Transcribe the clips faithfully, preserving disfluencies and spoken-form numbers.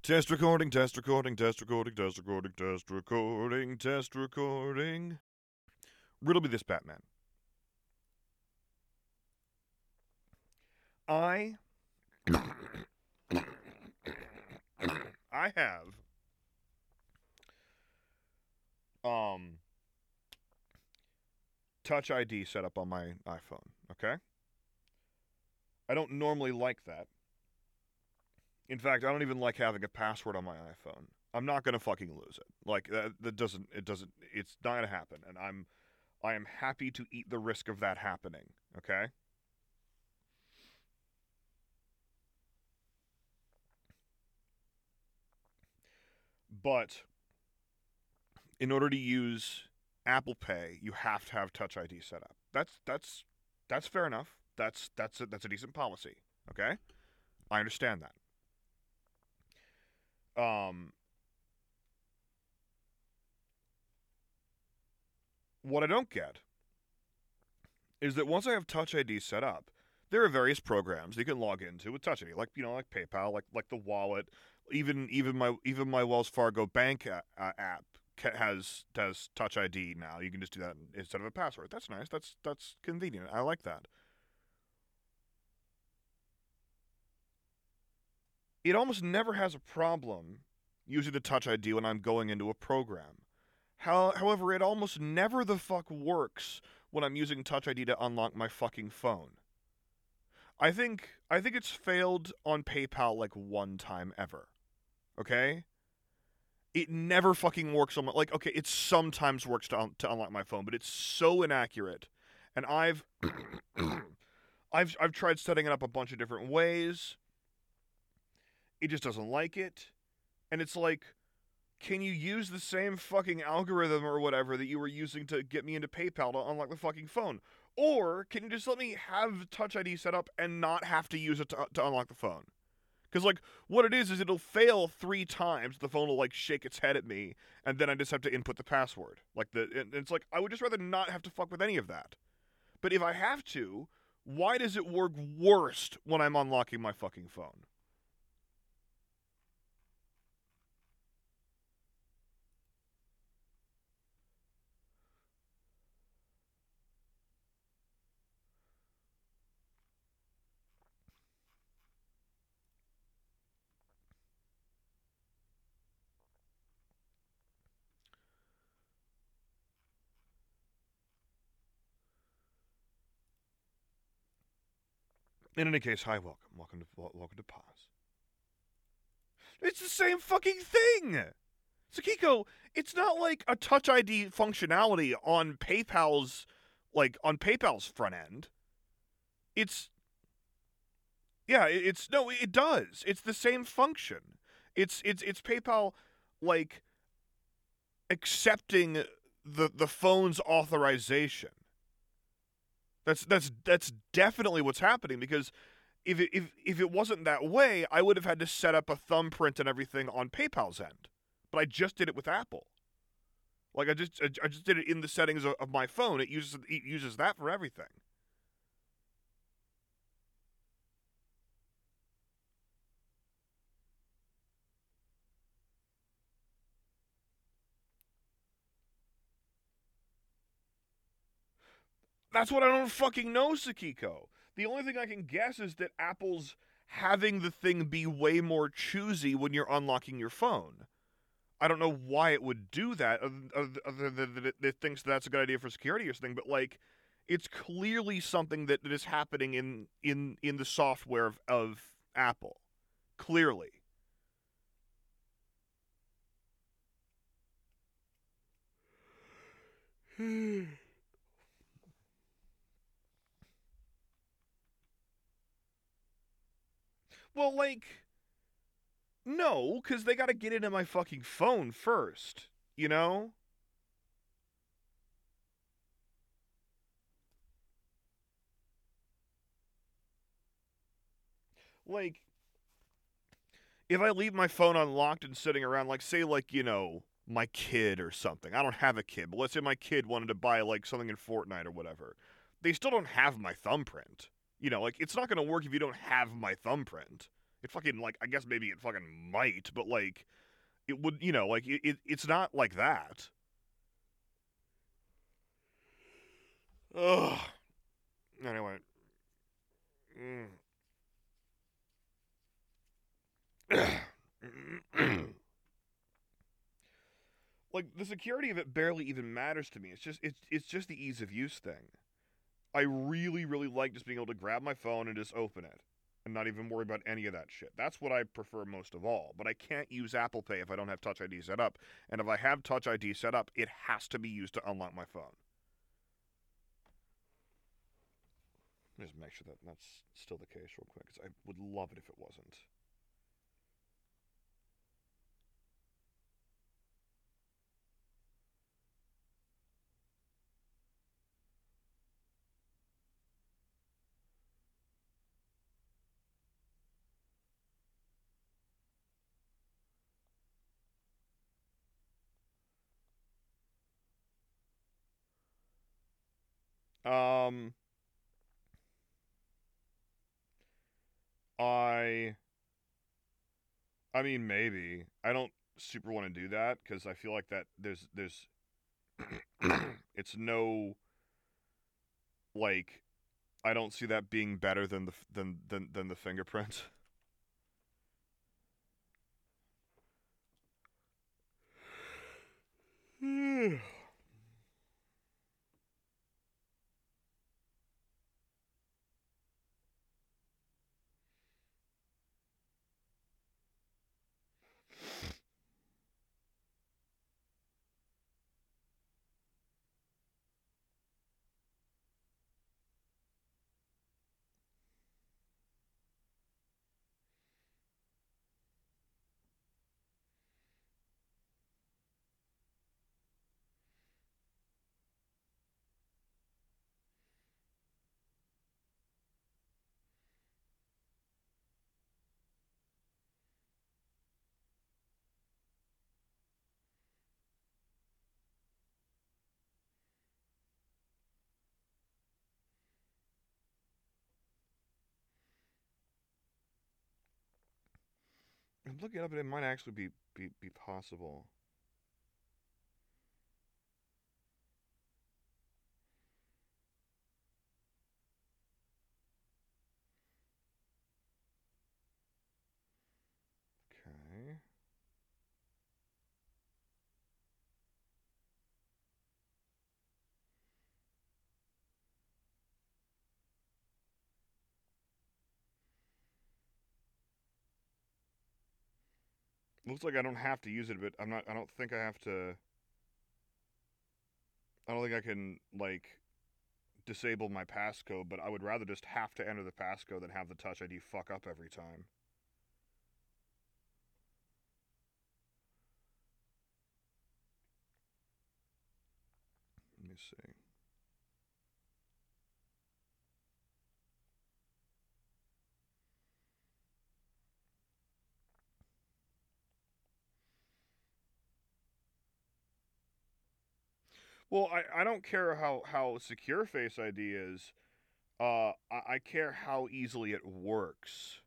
Test recording, test recording, test recording, test recording, test recording, test recording. Riddle me this, Batman. I. I have. Um. Touch I D set up on my iPhone, okay? I don't normally like that. In fact, I don't even like having a password on my iPhone. I'm not gonna fucking lose it. Like that, that doesn't. It doesn't. It's not gonna happen. And I'm. I am happy to eat the risk of that happening. Okay. But in order to use Apple Pay, you have to have Touch I D set up. That's that's that's fair enough. That's that's a, that's a decent policy. Okay, I understand that. Um, what I don't get is that once I have Touch I D set up, there are various programs you can log into with Touch I D, like you know, like PayPal, like like the wallet, even even my even my Wells Fargo bank a- uh, app has has Touch I D now. You can just do that instead of a password. That's nice. That's that's convenient. I like that. It almost never has a problem using the Touch I D when I'm going into a program. How, however, it almost never the fuck works when I'm using Touch I D to unlock my fucking phone. I think I think it's failed on PayPal like one time ever. Okay? It never fucking works on my, like okay, it sometimes works to un- to unlock my phone, but it's so inaccurate. And I've I've I've tried setting it up a bunch of different ways. It just doesn't like it. And it's like, can you use the same fucking algorithm or whatever that you were using to get me into PayPal to unlock the fucking phone? Or can you just let me have Touch I D set up and not have to use it to, to unlock the phone? Because, like, what it is is it'll fail three times. The phone will, like, shake its head at me, and then I just have to input the password. Like, the and it's like, I would just rather not have to fuck with any of that. But if I have to, why does it work worst when I'm unlocking my fucking phone? In any case, hi, welcome. Welcome to, welcome to Pause. It's the same fucking thing! Sakiko, it's not like a Touch I D functionality on PayPal's, like, on PayPal's front end. It's, yeah, it's, no, it does. It's the same function. It's, it's, it's PayPal, like, accepting the, the phone's authorization. That's, that's, that's definitely what's happening because if it, if, if it wasn't that way, I would have had to set up a thumbprint and everything on PayPal's end. But I just did it with Apple. Like I just I just did it in the settings of, of my phone. It uses it uses that for everything. That's what I don't fucking know, Sakiko. The only thing I can guess is that Apple's having the thing be way more choosy when you're unlocking your phone. I don't know why it would do that, other than that it thinks that's a good idea for security or something. But like, it's clearly something that, that is happening in in in the software of, of Apple. Clearly. Well, like, no, because they got to get into my fucking phone first, you know? Like, if I leave my phone unlocked and sitting around, like, say, like, you know, my kid or something. I don't have a kid, but let's say my kid wanted to buy, like, something in Fortnite or whatever. They still don't have my thumbprint. You know, like, it's not going to work if you don't have my thumbprint. It fucking, like, I guess maybe it fucking might, but, like, it would, you know, like, it, it it's not like that. Ugh. Anyway. Mm. Like, the security of it barely even matters to me. It's just it's it's just the ease of use thing. I really, really like just being able to grab my phone and just open it and not even worry about any of that shit. That's what I prefer most of all. But I can't use Apple Pay if I don't have Touch I D set up. And if I have Touch I D set up, it has to be used to unlock my phone. Just make sure that that's still the case real quick, because I would love it if it wasn't. Um, I, I mean, maybe. I don't super want to do that because I feel like that there's there's, it's no, like, I don't see that being better than the than than than the fingerprint. I'm looking it up, and it might actually be be, be possible. Okay. Looks like I don't have to use it, but I'm not. I don't think I have to. I don't think I can, like, disable my passcode, but I would rather just have to enter the passcode than have the Touch I D fuck up every time. Let me see. Well, I, I don't care how, how secure Face I D is. Uh, I, I care how easily it works.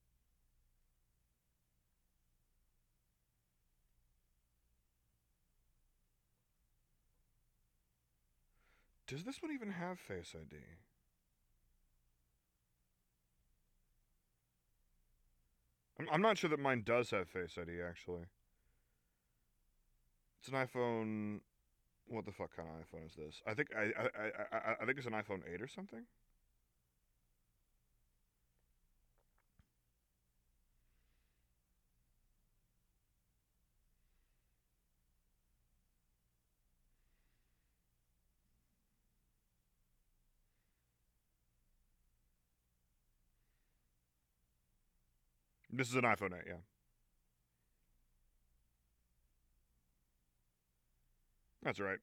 Does this one even have Face I D? I'm, I'm not sure that mine does have Face I D, actually. It's an iPhone. What the fuck kind of iPhone is this? I think I I, I, I, I think it's an iPhone eight or something. This is an iPhone eight, yeah. That's right.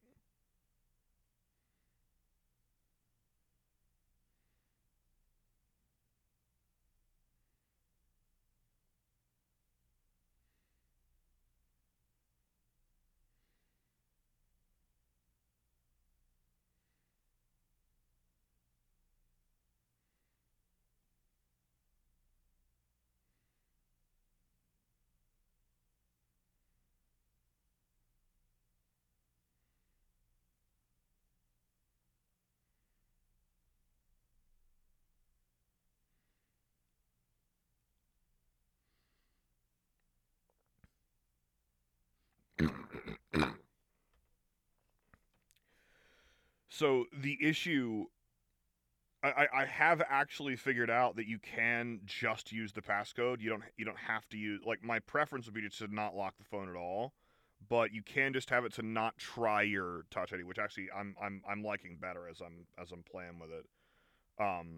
So the issue, I, I have actually figured out that you can just use the passcode. You don't you don't have to use, like, my preference would be just to not lock the phone at all, but you can just have it to not try your Touch I D, which actually I'm I'm I'm liking better as I'm as I'm playing with it. Um,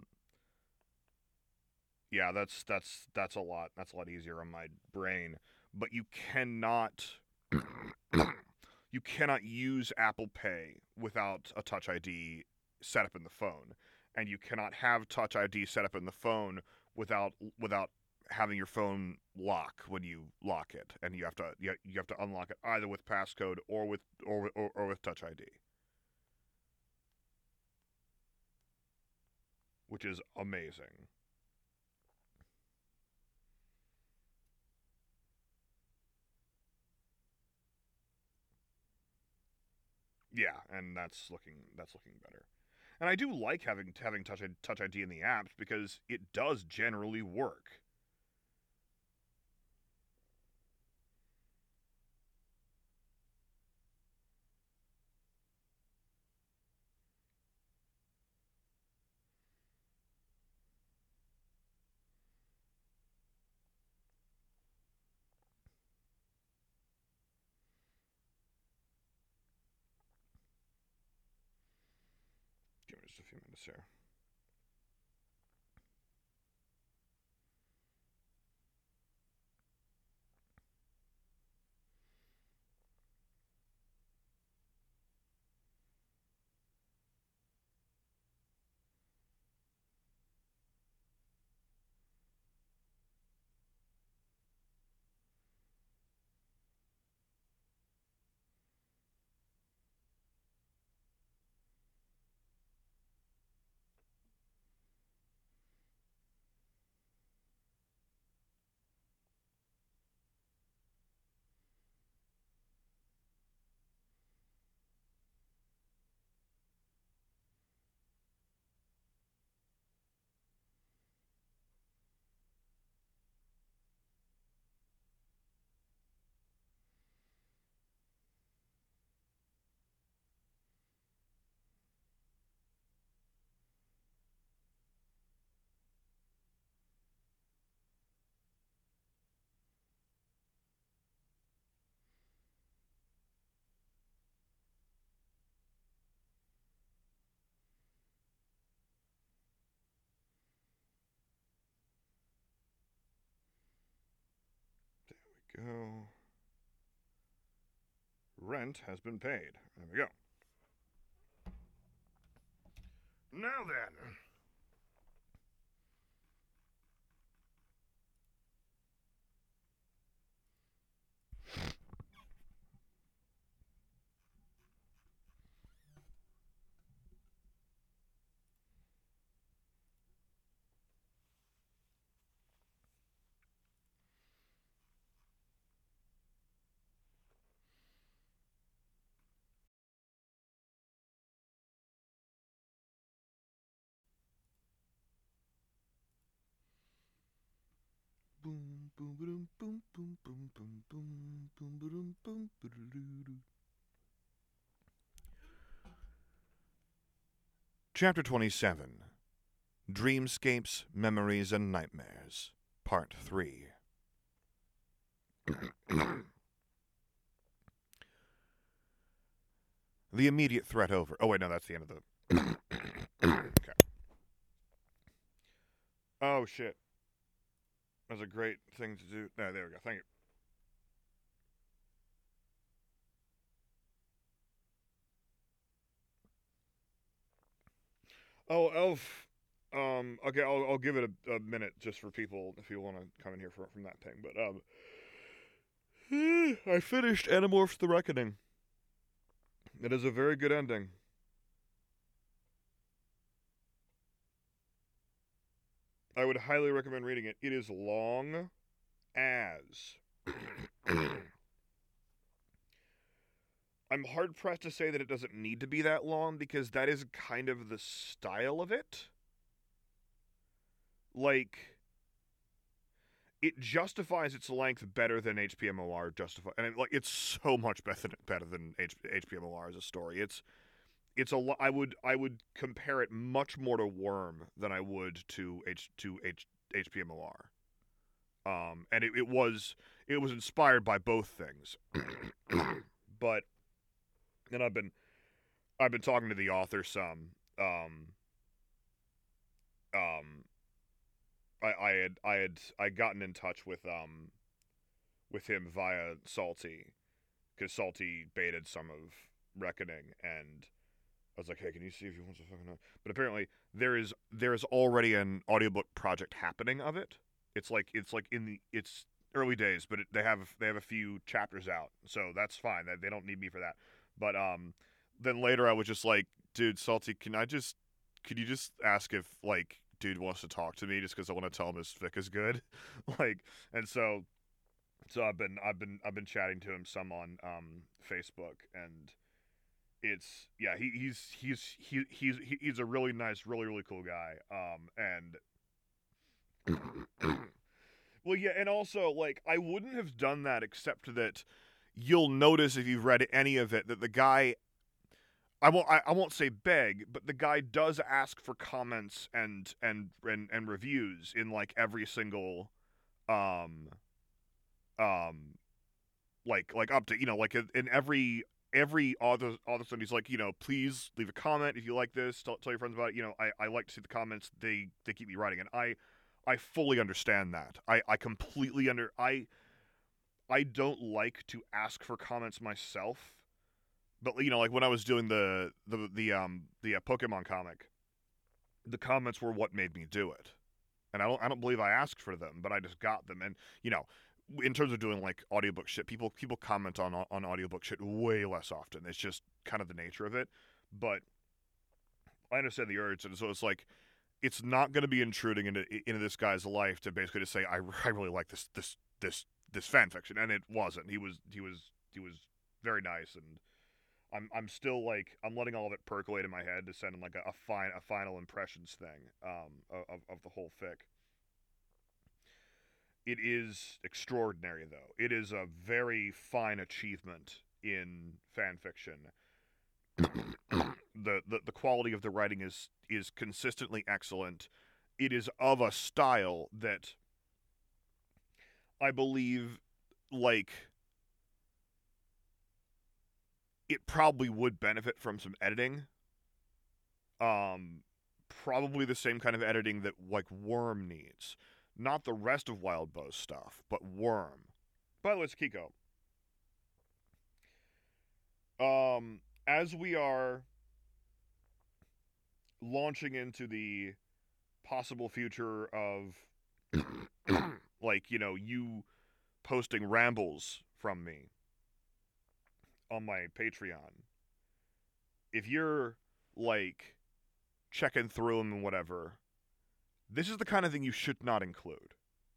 yeah, that's that's that's a lot that's a lot easier on my brain. But you cannot you cannot use Apple Pay without a Touch I D set up in the phone, and you cannot have Touch I D set up in the phone without without having your phone lock when you lock it, and you have to you, you have to unlock it either with passcode or with or or, or with Touch I D, which is amazing. Yeah, and that's looking that's looking better. And I do like having having Touch Touch I D in the apps because it does generally work. Give me just a few minutes here. There we go. Rent has been paid. There we go. Now then. Boom, boom, boom, boom, boom, boom, boom, boom, boom, boom, boom, boom. Chapter twenty-seven. Dreamscapes, Memories, and Nightmares. Part three. The immediate threat over. Oh, wait, no, that's the end of the... Okay. Oh, shit. That's a great thing to do. No, there we go. Thank you. Oh, Elf. Um, okay, I'll, I'll give it a, a minute just for people if you want to come in here for, from that thing. But, um, I finished Animorphs the Reckoning. It is a very good ending. I would highly recommend reading it. It is long as. I'm hard pressed to say that it doesn't need to be that long because that is kind of the style of it. Like, it justifies its length better than H P M O R justify, and it, like it's so much better than better than H- HPMOR as a story. It's it's a lo- I would I would compare it much more to Worm than I would to H to H HPMOR. Um, and it, it was it was inspired by both things. But and I've been I've been talking to the author some. Um, um, I, I had I had I gotten in touch with um with him via Salty, because Salty baited some of Reckoning, and I was like, hey, can you see if he wants to fucking know? But apparently there is there is already an audiobook project happening of it. It's like it's like in the it's early days, but it, they have they have a few chapters out, so that's fine. They, they don't need me for that. But um, then later I was just like, dude, Salty, can I just could you just ask if like dude wants to talk to me just because I want to tell him his fic is good, like, and so so I've been I've been I've been chatting to him some on um Facebook, and it's yeah he, he's he's he, he's he's a really nice, really really cool guy, um and well, yeah, and also like I wouldn't have done that except that you'll notice if you've read any of it that the guy I won't I, I won't say beg, but the guy does ask for comments and and and, and reviews in like every single um um like like up to you know like in, in every every author author study, he's like, you know, please leave a comment if you like this, tell, tell your friends about it. You know, I, I like to see the comments, they they keep me writing, and I I fully understand that. I I completely under I I don't like to ask for comments myself, but you know, like when I was doing the the the um the uh, Pokemon comic, the comments were what made me do it. And I don't I don't believe I asked for them, but I just got them. And you know, in terms of doing like audiobook shit, people people comment on on audiobook shit way less often. It's just kind of the nature of it. But I understand the urge, and so it's like it's not going to be intruding into into this guy's life to basically just say I, I really like this this this this fan fiction, and it wasn't. He was he was he was very nice, and I'm I'm still like I'm letting all of it percolate in my head to send him like a, a fine a final impressions thing um of of the whole fic. It is extraordinary, though. It is a very fine achievement in fan fiction. the, the the quality of the writing is is consistently excellent. It is of a style that I believe, like, it probably would benefit from some editing. Um, probably the same kind of editing that like Worm needs. Not the rest of Wildbow's stuff, but Worm. By the way, it's Kiko. Um, as we are launching into the possible future of, like, you know, you posting rambles from me on my Patreon, if you're, like, checking through them and whatever, this is the kind of thing you should not include.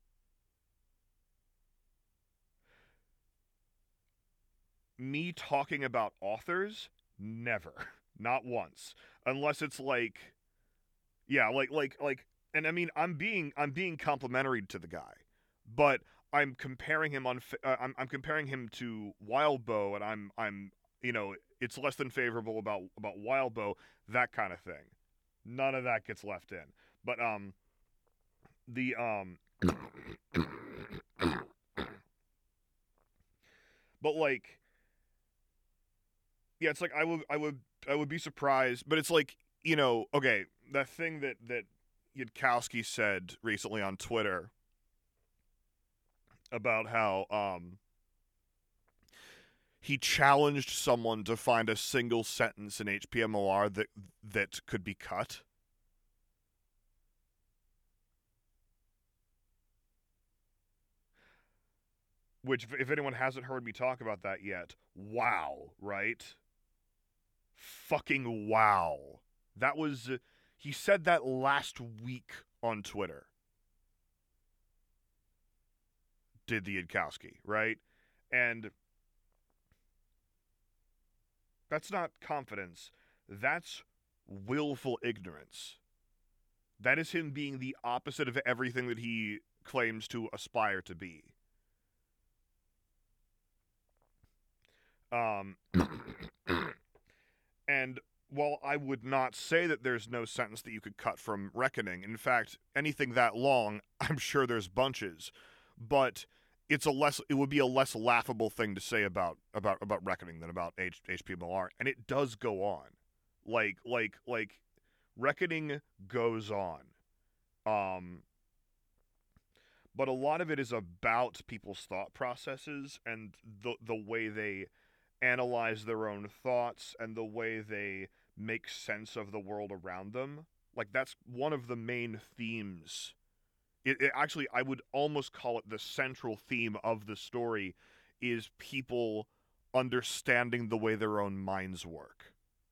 Me talking about authors? Never. Not once. Unless it's like, yeah, like, like, like, and I mean, I'm being, I'm being complimentary to the guy, but I'm comparing him on, uh, I'm, I'm comparing him to Wildbow, and I'm, I'm, you know, it's less than favorable about, about Wildbow, that kind of thing. None of that gets left in. But, um, the, um, but like, yeah, it's like I would, I would, I would be surprised, but it's like, you know, okay, that thing that that Yudkowsky said recently on Twitter about how um he challenged someone to find a single sentence in H P M O R that that could be cut. Which, if anyone hasn't heard me talk about that yet, wow, right? Fucking wow. That was, uh, he said that last week on Twitter. Did the Yudkowsky, right? And that's not confidence. That's willful ignorance. That is him being the opposite of everything that he claims to aspire to be. Um, and while I would not say that there's no sentence that you could cut from Reckoning, in fact, anything that long, I'm sure there's bunches, but it's a less it would be a less laughable thing to say about about about Reckoning than about H, H.P. Millar, and it does go on. Like like like Reckoning goes on. Um but a lot of it is about people's thought processes and the the way they analyze their own thoughts and the way they make sense of the world around them. Like, that's one of the main themes. It, it actually, I would almost call it the central theme of the story, is people understanding the way their own minds work.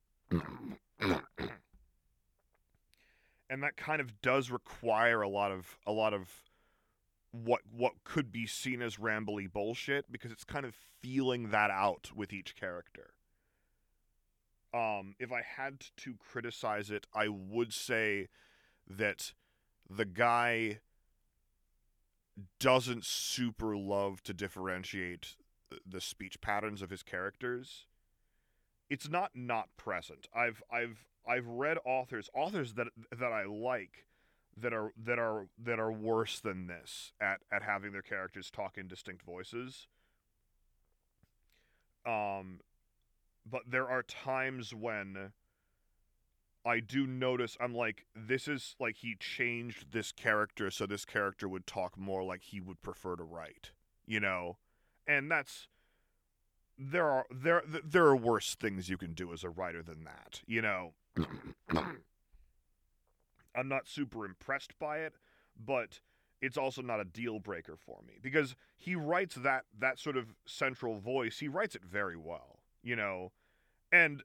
And that kind of does require a lot of a lot of what what could be seen as rambly bullshit, because it's kind of feeling that out with each character. Um, if I had to criticize it, I would say that the guy doesn't super love to differentiate the speech patterns of his characters. It's not not present. I've I've I've read authors authors that that I like that are that are that are worse than this at at having their characters talk in distinct voices. Um but there are times when I do notice, I'm like, this is like he changed this character so this character would talk more like he would prefer to write, you know? And that's there are there there are worse things you can do as a writer than that, you know? I'm not super impressed by it, but it's also not a deal breaker for me, because he writes that that sort of central voice, he writes it very well, you know? And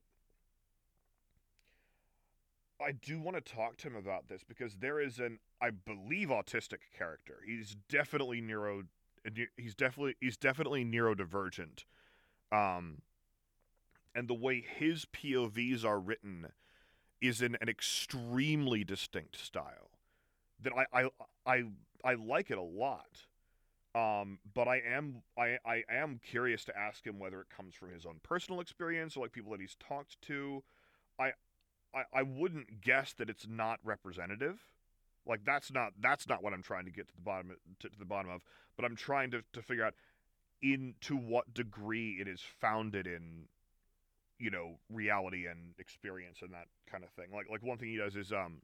I do want to talk to him about this, because there is an, I believe, autistic character. He's definitely neuro he's definitely he's definitely neurodivergent. Um and the way his P O Vs are written is in an extremely distinct style that I I I, I like it a lot. Um, but I am I, I am curious to ask him whether it comes from his own personal experience or like people that he's talked to. I I, I wouldn't guess that it's not representative. Like, that's not that's not what I'm trying to get to the bottom to, to the bottom of. But I'm trying to, to figure out in to what degree it is founded in, you know, reality and experience and that kind of thing. Like like one thing he does is um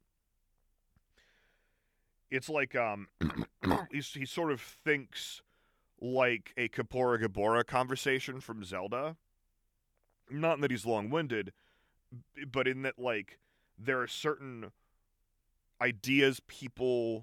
it's like um he's, he sort of thinks like a Kapora Gabora conversation from Zelda. Not in that he's long-winded, but in that, like, there are certain ideas, people,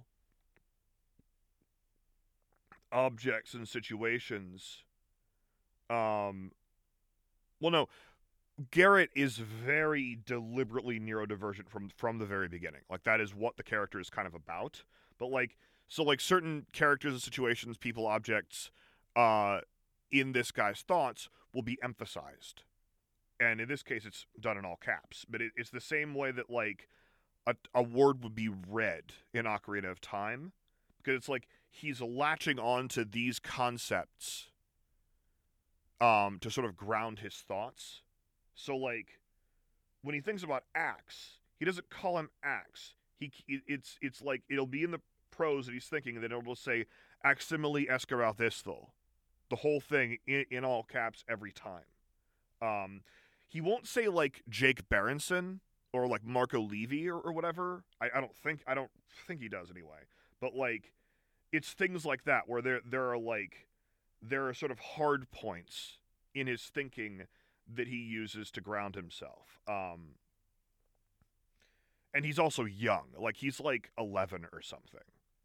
objects, and situations. Um, well, no, Garrett is very deliberately neurodivergent from from the very beginning. Like, that is what the character is kind of about. But like, so like certain characters and situations, people, objects, uh, in this guy's thoughts will be emphasized. And in this case, it's done in all caps. But it, it's the same way that, like, a, a word would be read in Ocarina of Time. Because it's like he's latching on to these concepts um, to sort of ground his thoughts. So, like, when he thinks about axe, he doesn't call him axe. He it's it's like it'll be in the prose that he's thinking, and then it'll say Aximile Escaralthisthal. The whole thing in, in all caps every time. Um, he won't say like Jake Berenson or like Marco Levy or, or whatever. I, I don't think I don't think he does anyway. But like, it's things like that where there there are like there are sort of hard points in his thinking that he uses to ground himself. Um, and he's also young. Like, he's like eleven or something.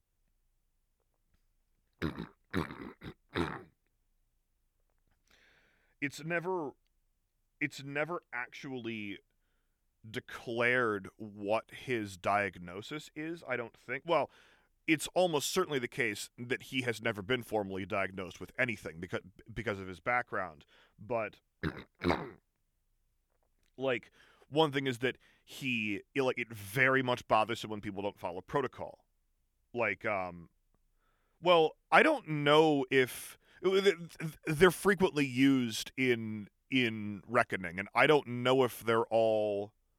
It's never it's never actually declared what his diagnosis is, I don't think. Well, it's almost certainly the case that he has never been formally diagnosed with anything because because of his background. But like, one thing is that he like it very much bothers him when people don't follow protocol. Like, um, well, I don't know if they're frequently used in in Reckoning, and I don't know if they're all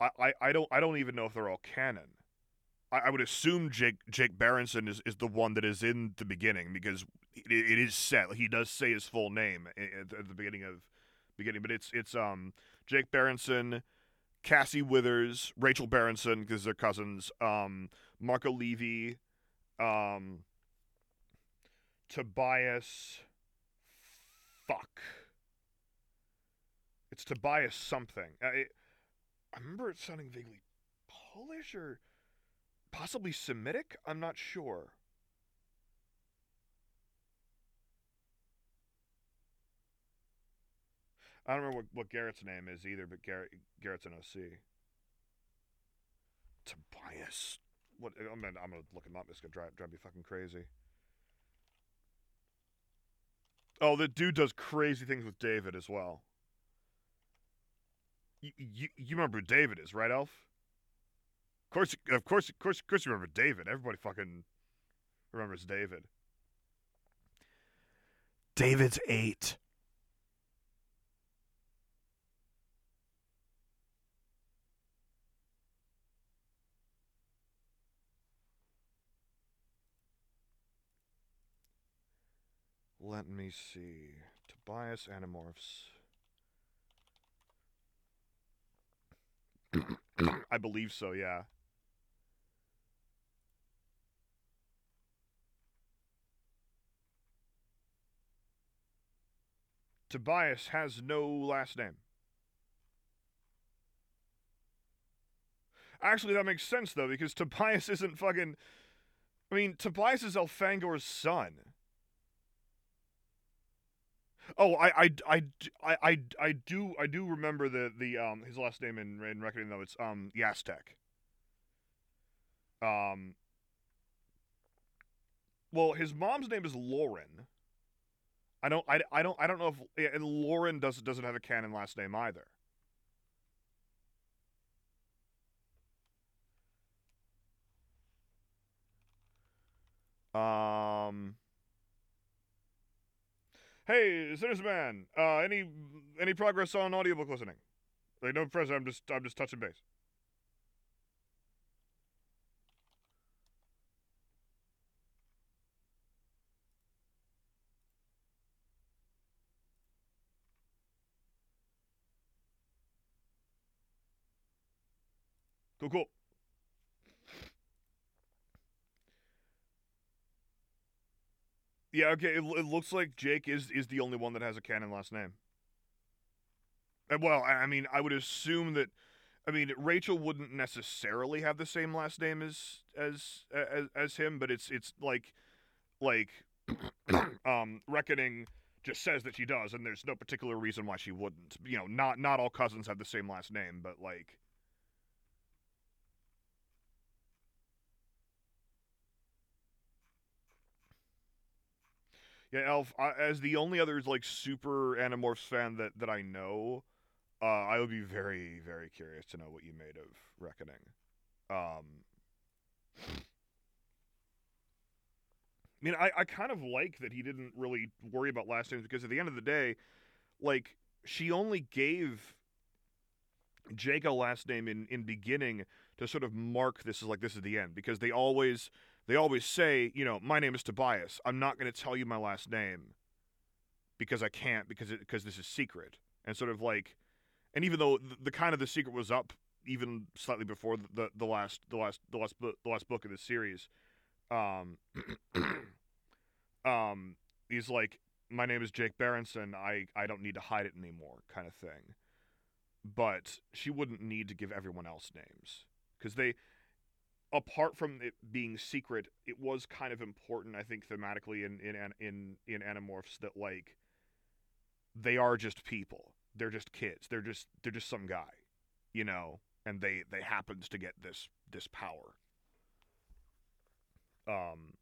I, I, I don't I don't even know if they're all canon. I, I would assume Jake Jake Berenson is, is the one that is in the beginning because it, it is set. Like, he does say his full name at, at the beginning of beginning, but it's it's um Jake Berenson, Cassie Withers, Rachel Berenson because they're cousins, um Marco Levy, um Tobias. Fuck. It's Tobias something. I, I remember it sounding vaguely Polish or possibly Semitic? I'm not sure. I don't remember what, what Garrett's name is either, but Garrett Garrett's an O C. Tobias. What? I'm gonna, I'm gonna look him up. It's gonna drive drive me fucking crazy. Oh, the dude does crazy things with David as well. You, you, you remember who David is, right, Elf? Of course, of course, of course, of course, you remember David. Everybody fucking remembers David. David's eight. Let me see. Tobias Animorphs. I believe so, yeah. Tobias has no last name. Actually, that makes sense, though, because Tobias isn't fucking... I mean, Tobias is Elfangor's son. Oh, I, I, I, I, I, I do, I do remember the, the, um, his last name in, in Reckoning, though. It's, um, Yastek. Um, well, his mom's name is Lauren. I don't, I, I don't, I don't know if, and Lauren doesn't, doesn't have a canon last name either. Um... Hey, Citizen uh, any any progress on audiobook listening? Like, no pressure. I'm just I'm just touching base. Cool, cool. Yeah, okay. It, it looks like Jake is is the only one that has a canon last name. And, well, I, I mean, I would assume that. I mean, Rachel wouldn't necessarily have the same last name as as as, as him, but it's it's like like um Reckoning just says that she does, and there's no particular reason why she wouldn't. You know, not not all cousins have the same last name, but like. Yeah, Elf. I, as the only other like super Animorphs fan that that I know, uh, I would be very very curious to know what you made of Reckoning. Um, I mean, I, I kind of like that he didn't really worry about last names because at the end of the day, like she only gave Jake a last name in in beginning to sort of mark this as like this is the end because they always they always say, you know, my name is Tobias. I'm not going to tell you my last name because I can't because it, because this is secret. And sort of like, and even though the, the kind of the secret was up even slightly before the, the, the last the last the last the last book of the series, um, um, he's like, my name is Jake Berenson. I I don't need to hide it anymore, kind of thing. But she wouldn't need to give everyone else names because they apart from it being secret, it was kind of important, I think, thematically in in in in Animorphs that like they are just people. They're just kids. They're just they're just some guy, you know, and they they happens to get this this power. Um.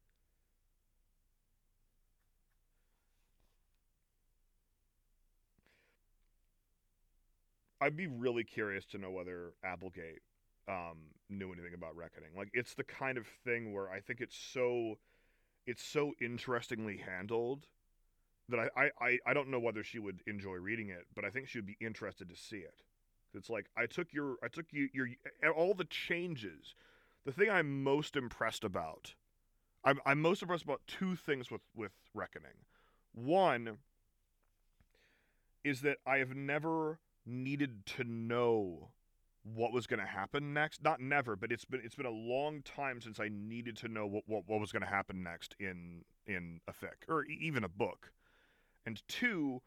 I'd be really curious to know whether Applegate um, knew anything about Reckoning. Like, it's the kind of thing where I think it's so it's so interestingly handled that I, I, I don't know whether she would enjoy reading it, but I think she would be interested to see it. It's like I took your, I took you, your, all the changes. The thing I'm most impressed about, I'm, I'm most impressed about two things with with Reckoning. One is that I have never needed to know what was going to happen next. Not never, but it's been it's been a long time since I needed to know what what, what was going to happen next in in a fic or even a book. And two,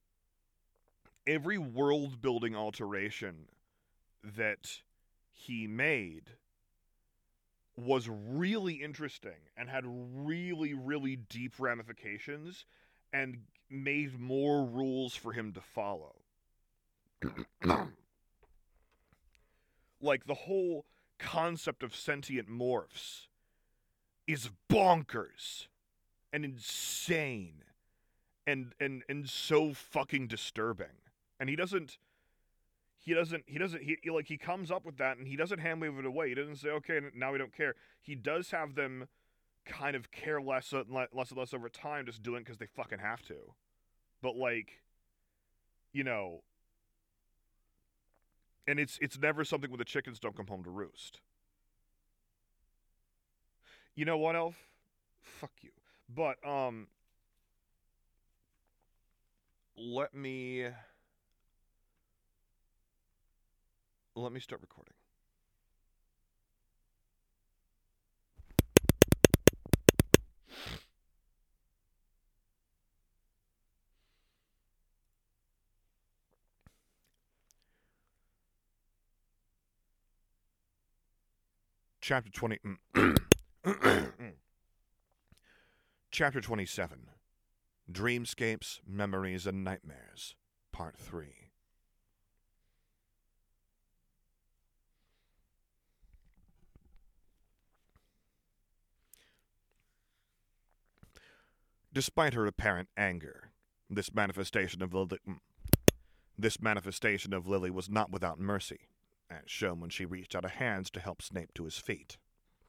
every world building alteration that he made was really interesting and had really really deep ramifications and made more rules for him to follow. Like the whole concept of sentient morphs is bonkers and insane and and and so fucking disturbing. And he doesn't he doesn't he doesn't he, he like he comes up with that and he doesn't hand wave it away. He doesn't say, okay, now we don't care. He does have them kind of care less and less and less over time, just doing it because they fucking have to. But like, you know, and it's it's never something where the chickens don't come home to roost. You know what, Elf? Fuck you. But um, let me let me start recording. Chapter twenty. Chapter twenty-seven. Dreamscapes, Memories, and Nightmares, Part three. Despite her apparent anger, this manifestation of Lily, this manifestation of Lily was not without mercy, as shown when she reached out a hand to help Snape to his feet.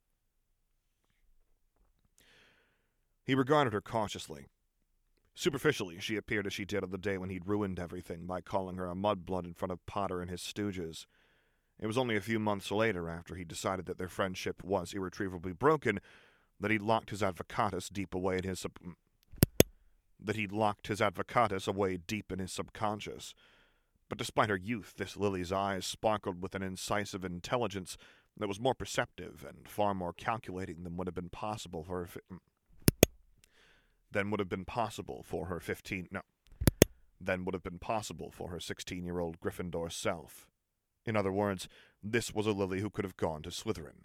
He regarded her cautiously. Superficially, she appeared as she did on the day when he'd ruined everything by calling her a mudblood in front of Potter and his stooges. It was only a few months later, after he decided that their friendship was irretrievably broken, that he locked his advocatus deep away in his sub- that he'd locked his advocatus away deep in his subconscious. But despite her youth, this Lily's eyes sparkled with an incisive intelligence that was more perceptive and far more calculating than would have been possible for her fi- than would have been possible for her fifteen no than would have been possible for her sixteen-year-old Gryffindor self. In other words, this was a Lily who could have gone to Slytherin.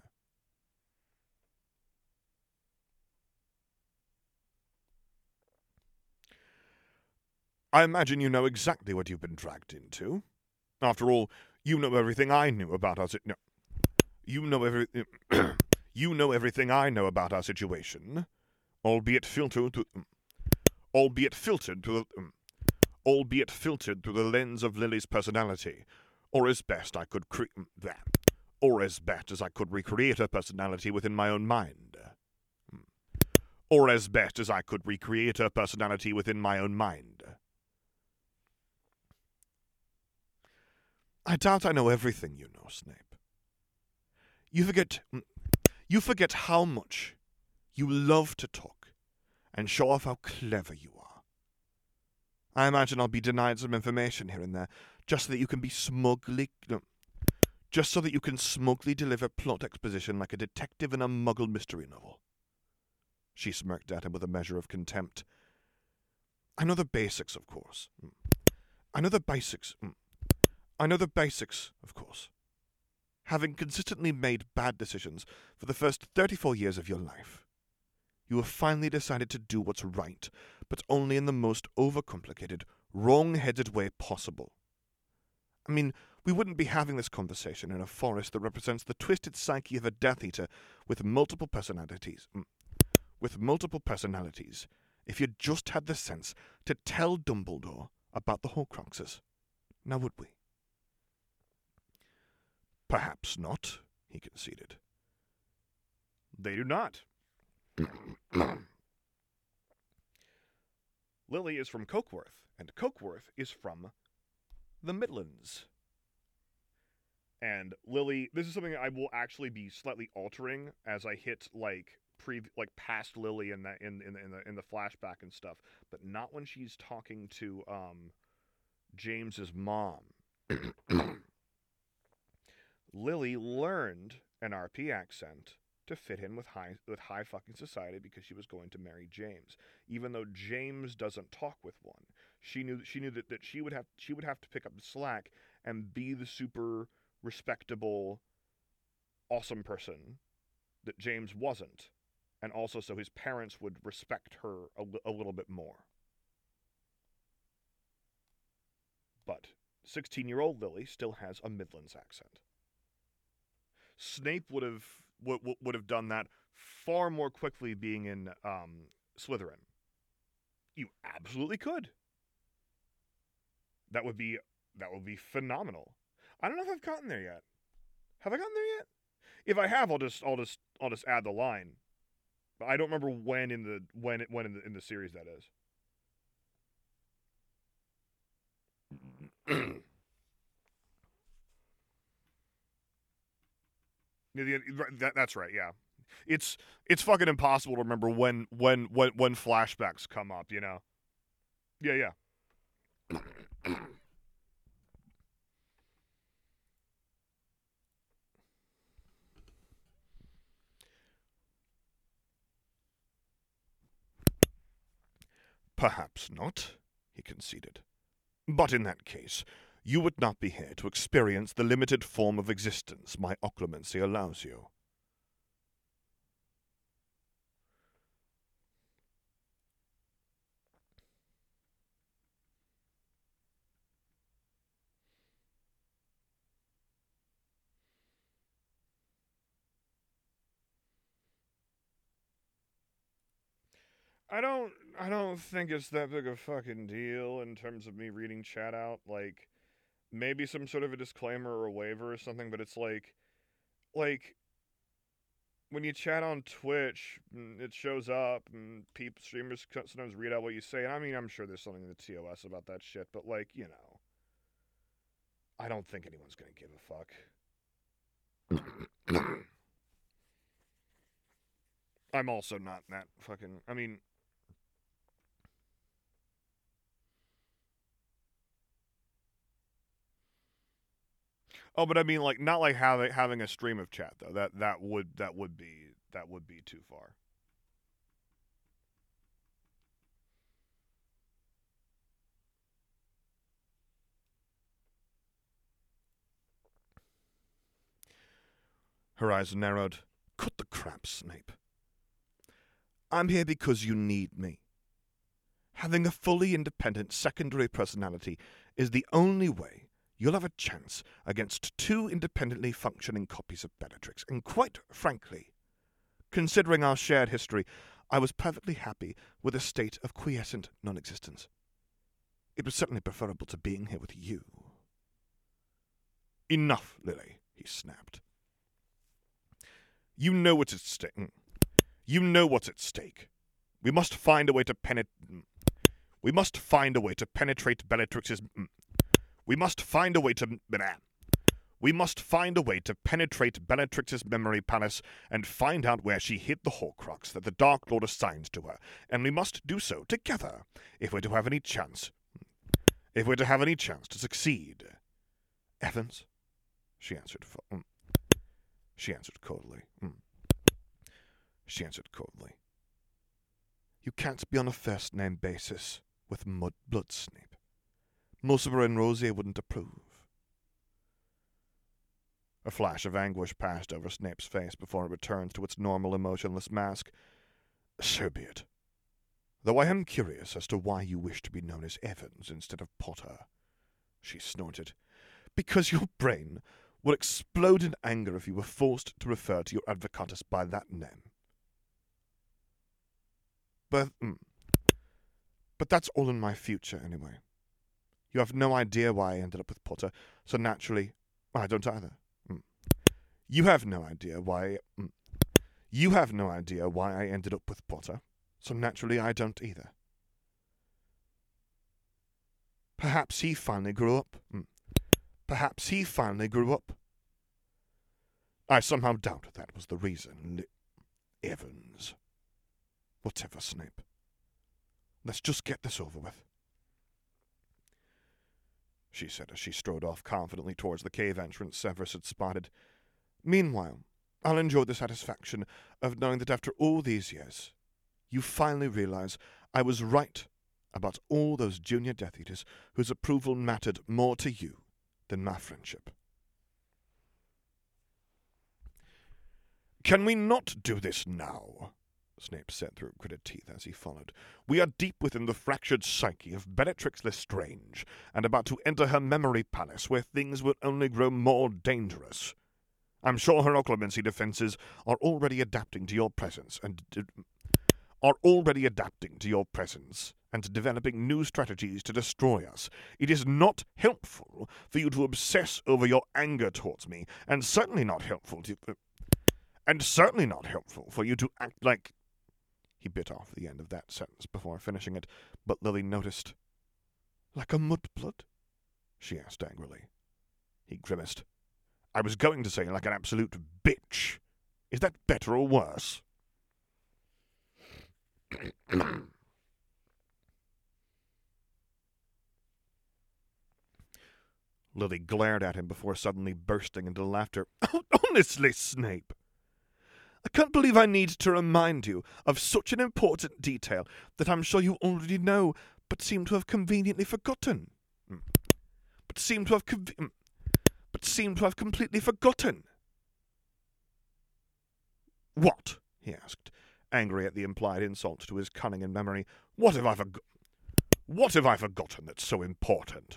I imagine you know exactly what you've been dragged into. After all, you know everything I knew about our si- no. You know every you know everything I know about our situation, albeit filtered through, albeit filtered through the, albeit filtered through the lens of Lily's personality, or as best I could cre- that, or as best as I could recreate her personality within my own mind, or as best as I could recreate her personality within my own mind. I doubt I know everything you know, Snape. You forget, you forget how much you love to talk and show off how clever you are. I imagine I'll be denied some information here and there, just so that you can be smugly, no, just so that you can smugly deliver plot exposition like a detective in a Muggle mystery novel. She smirked at him with a measure of contempt. I know the basics, of course. I know the basics. I know the basics, of course. Having consistently made bad decisions for the first thirty-four years of your life, you have finally decided to do what's right, but only in the most overcomplicated, wrong-headed way possible. I mean, we wouldn't be having this conversation in a forest that represents the twisted psyche of a Death Eater with multiple personalities. With multiple personalities, if you'd just had the sense to tell Dumbledore about the Horcruxes. Now would we? Perhaps not, he conceded. They do not. Lily is from Cokeworth, and Cokeworth is from the Midlands. And Lily, this is something I will actually be slightly altering as I hit like pre like past Lily in that in in, in the in the flashback and stuff, but not when she's talking to um James's mom. Lily learned an R P accent to fit in with high with high fucking society because she was going to marry James. Even though James doesn't talk with one, she knew she knew that, that she would have she would have to pick up the slack and be the super respectable, awesome person that James wasn't, and also so his parents would respect her a, a little bit more. But sixteen-year-old Lily still has a Midlands accent. Snape would have would, would have done that far more quickly being in um, Slytherin. You absolutely could. That would be that would be phenomenal. I don't know if I've gotten there yet. Have I gotten there yet? If I have, I'll just I'll just I'll just add the line. But I don't remember when in the when it when in the in the series that is. Yeah, that, that's right. Yeah, it's it's fucking impossible to remember when when when when flashbacks come up. You know. Yeah, yeah. Perhaps not, he conceded. But in that case, you would not be here to experience the limited form of existence my occlumency allows you. I don't I don't think it's that big a fucking deal in terms of me reading chat out. Like, maybe some sort of a disclaimer or a waiver or something, but it's like, like, when you chat on Twitch, it shows up, and people, streamers sometimes read out what you say, and I mean, I'm sure there's something in the T O S about that shit, but, like, you know, I don't think anyone's gonna give a fuck. I'm also not that fucking, I mean... Oh, but I mean, like, not like having having a stream of chat though. That that would that would be that would be too far. Her eyes narrowed. Cut the crap, Snape. I'm here because you need me. Having a fully independent secondary personality is the only way you'll have a chance against two independently functioning copies of Bellatrix, and quite frankly, considering our shared history, I was perfectly happy with a state of quiescent non-existence. It was certainly preferable to being here with you. Enough, Lily, he snapped. You know what's at stake. You know what's at stake. We must find a way to penetrate... We must find a way to penetrate Bellatrix's... We must find a way to... We must find a way to penetrate Bellatrix's memory palace and find out where she hid the Horcrux that the Dark Lord assigns to her, and we must do so together if we're to have any chance. If we're to have any chance to succeed. Evans? She answered... Mm. She answered coldly. Mm. She answered coldly. You can't be on a first-name basis with Mud Blood, Snape. Mulciber and Rosier wouldn't approve. A flash of anguish passed over Snape's face before it returned to its normal emotionless mask. So be it. Though I am curious as to why you wish to be known as Evans instead of Potter, she snorted. Because your brain would explode in anger if you were forced to refer to your advocatus by that name. But, mm, but that's all in my future, anyway. You have no idea why I ended up with Potter, so naturally, I don't either. Mm. You have no idea why... Mm, you have no idea why I ended up with Potter, so naturally I don't either. Perhaps he finally grew up. Mm. Perhaps he finally grew up I somehow doubt that was the reason. Li- Evans. Whatever, Snape. Let's just get this over with, she said as she strode off confidently towards the cave entrance Severus had spotted. Meanwhile, I'll enjoy the satisfaction of knowing that after all these years, you finally realize I was right about all those junior Death Eaters whose approval mattered more to you than my friendship. Can we not do this now? Snape said through gritted teeth as he followed. We are deep within the fractured psyche of Bellatrix Lestrange, and about to enter her memory palace, where things will only grow more dangerous. I'm sure her occlumency defenses are already adapting to your presence, and de- are already adapting to your presence, and developing new strategies to destroy us. It is not helpful for you to obsess over your anger towards me, and certainly not helpful to, uh, and certainly not helpful for you to act like. He bit off the end of that sentence before finishing it, but Lily noticed. Like a mudblood? She asked angrily. He grimaced. I was going to say like an absolute bitch. Is that better or worse? Lily glared at him before suddenly bursting into laughter. Honestly, Snape, I can't believe I need to remind you of such an important detail that I'm sure you already know, but seem to have conveniently forgotten. But seem to have conv- but seem to have completely forgotten. What? He asked, angry at the implied insult to his cunning and memory. What have I forg- What have I forgotten that's so important?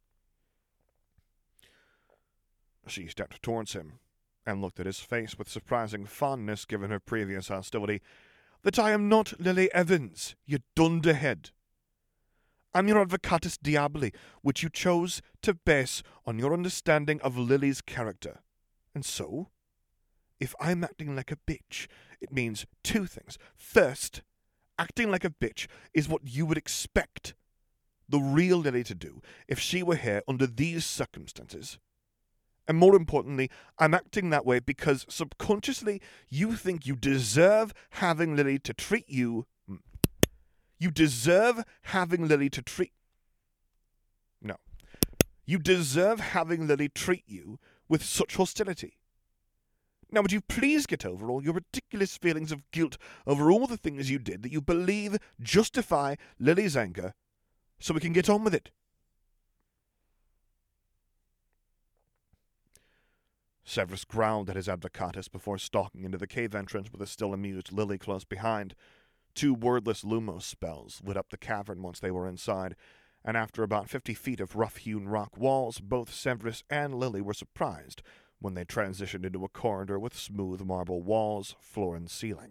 She stepped towards him and looked at his face with surprising fondness given her previous hostility. That I am not Lily Evans, you dunderhead. I'm your Advocatus Diaboli, which you chose to base on your understanding of Lily's character. And so, if I'm acting like a bitch, it means two things. First, acting like a bitch is what you would expect the real Lily to do if she were here under these circumstances. And more importantly, I'm acting that way because subconsciously you think you deserve having Lily to treat you. You deserve having Lily to treat. No. You deserve having Lily treat you with such hostility. Now, would you please get over all your ridiculous feelings of guilt over all the things you did that you believe justify Lily's anger so we can get on with it? Severus growled at his Advocatus before stalking into the cave entrance with a still amused Lily close behind. Two wordless Lumos spells lit up the cavern once they were inside, and after about fifty feet of rough-hewn rock walls, both Severus and Lily were surprised when they transitioned into a corridor with smooth marble walls, floor, and ceiling.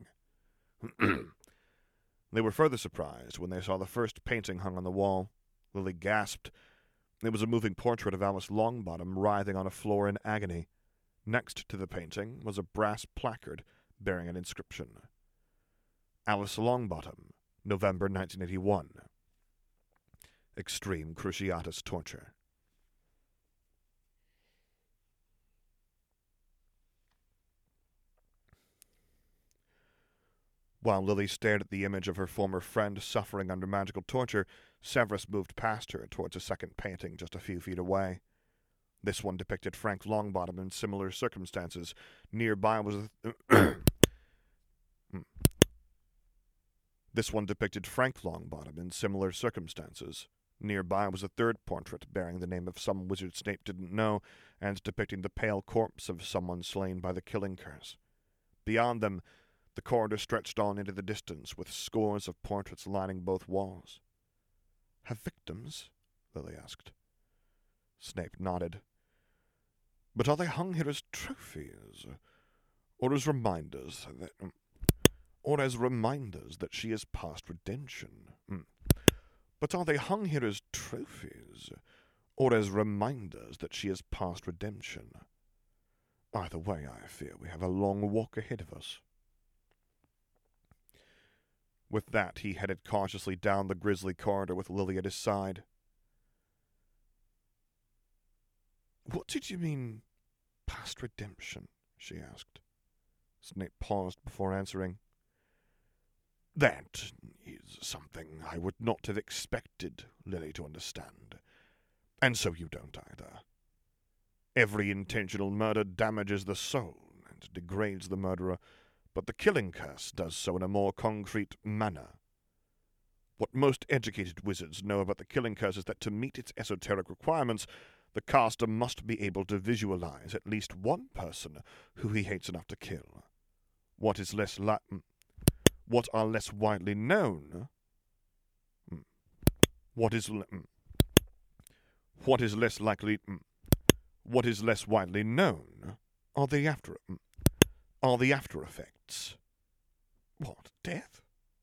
They were further surprised when they saw the first painting hung on the wall. Lily gasped. It was a moving portrait of Alice Longbottom writhing on a floor in agony. Next to the painting was a brass placard bearing an inscription. Alice Longbottom, November nineteen eighty-one. Extreme Cruciatus Torture. While Lily stared at the image of her former friend suffering under magical torture, Severus moved past her towards a second painting just a few feet away. This one depicted Frank Longbottom in similar circumstances. Nearby was a... Th- This one depicted Frank Longbottom in similar circumstances. Nearby was a third portrait bearing the name of some wizard Snape didn't know, and depicting the pale corpse of someone slain by the killing curse. Beyond them, the corridor stretched on into the distance, with scores of portraits lining both walls. Have victims? Lily asked. Snape nodded. But are they hung here as trophies, or as reminders that, or as reminders that she is past redemption? Hmm. But are they hung here as trophies, or as reminders that she is past redemption? Either way, I fear we have a long walk ahead of us. With that, he headed cautiously down the grisly corridor with Lily at his side. What did you mean, past redemption? she asked. Snape paused before answering. That is something I would not have expected Lily to understand. And so you don't either. Every intentional murder damages the soul and degrades the murderer, but the killing curse does so in a more concrete manner. What most educated wizards know about the killing curse is that to meet its esoteric requirements, the caster must be able to visualize at least one person who he hates enough to kill. What is less li- What are less widely known? What is le- What is less likely? What is less widely known are the after are the after effects. What, death?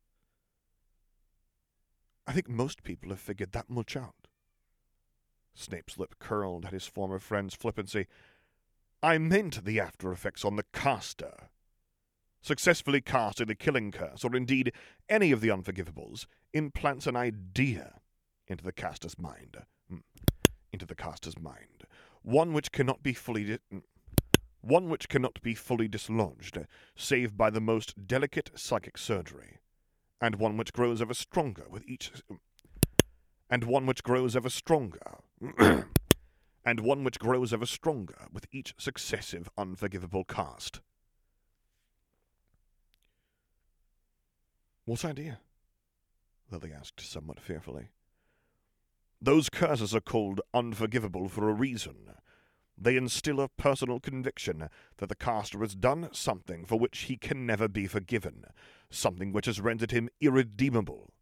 I think most people have figured that much out. Snape's lip curled at his former friend's flippancy. I meant the after effects on the caster. Successfully casting the killing curse, or indeed any of the unforgivables, implants an idea into the caster's mind. Into the caster's mind. One which cannot be fully di- one which cannot be fully dislodged, save by the most delicate psychic surgery, and one which grows ever stronger with each and one which grows ever stronger and one which grows ever stronger with each successive unforgivable cast. What idea? Lily asked somewhat fearfully. Those curses are called unforgivable for a reason. They instill a personal conviction that the caster has done something for which he can never be forgiven, something which has rendered him irredeemable.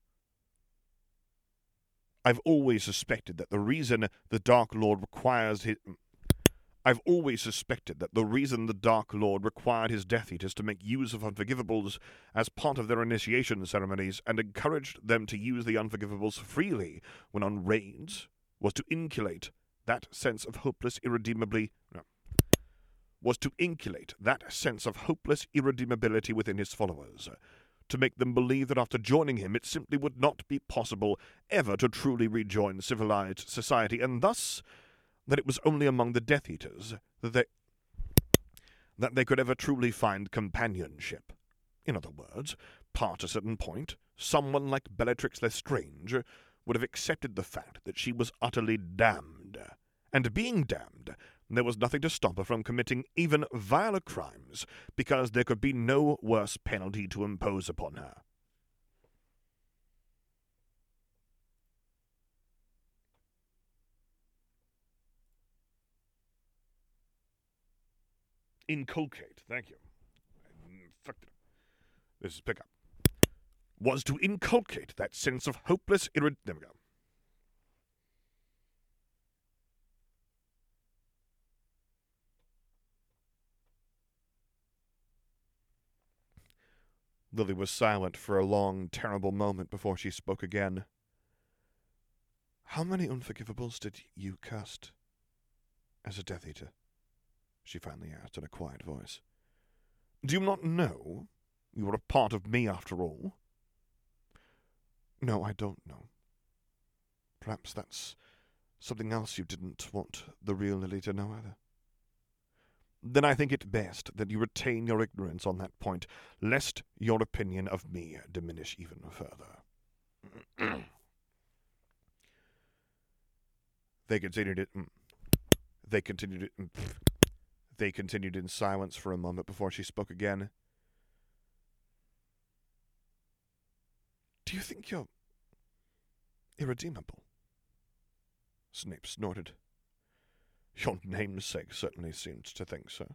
I've always suspected that the reason the Dark Lord requires his... I've always suspected that the reason the Dark Lord required his Death Eaters to make use of Unforgivables as part of their initiation ceremonies and encouraged them to use the Unforgivables freely when on raids was to inculcate that sense of hopeless irredeemably no, was to inculcate that sense of hopeless irredeemability within his followers, to make them believe that after joining him it simply would not be possible ever to truly rejoin civilized society, and thus that it was only among the Death Eaters that they, that they could ever truly find companionship. In other words, past a certain point, someone like Bellatrix Lestrange would have accepted the fact that she was utterly damned, and being damned, there was nothing to stop her from committing even viler crimes, because there could be no worse penalty to impose upon her. Inculcate, thank you. Fucked it up. This is pickup. Was to inculcate that sense of hopeless irre... There we go. Lily was silent for a long, terrible moment before she spoke again. How many Unforgivables did you cast as a Death Eater? She finally asked in a quiet voice. Do you not know? You are a part of me after all. No, I don't know. Perhaps that's something else you didn't want the real Lily to know either. Then I think it best that you retain your ignorance on that point, lest your opinion of me diminish even further. They continued it. They continued it. They continued in silence for a moment before she spoke again. Do you think you're irredeemable? Snape snorted. Your namesake certainly seemed to think so.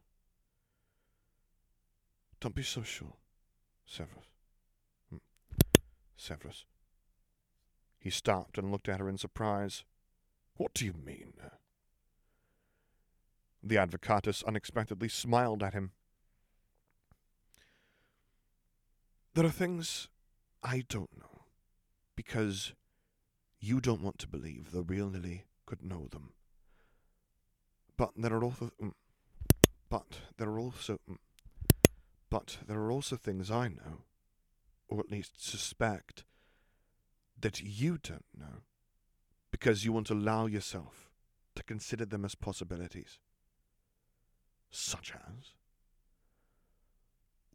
Don't be so sure, Severus. Hmm. Severus. He stopped and looked at her in surprise. What do you mean? The Advocatus unexpectedly smiled at him. There are things I don't know, because you don't want to believe the real Lily could know them. But there are also, but there are also, but there are also things I know, or at least suspect, that you don't know, because you won't allow yourself to consider them as possibilities. Such as?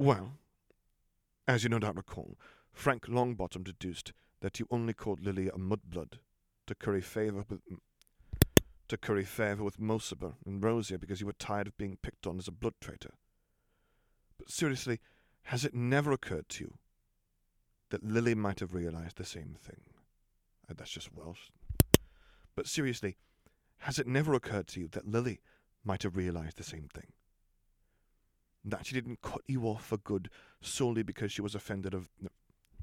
Well, as you no doubt recall, Frank Longbottom deduced that you only called Lily a mudblood to curry favour with to curry favour with Mulciber and Rosier because you were tired of being picked on as a blood traitor. But seriously, has it never occurred to you that Lily might have realised the same thing? Uh, that's just Welsh. But seriously, has it never occurred to you that Lily might have realised the same thing? That she didn't cut you off for good solely because she was offended of... No.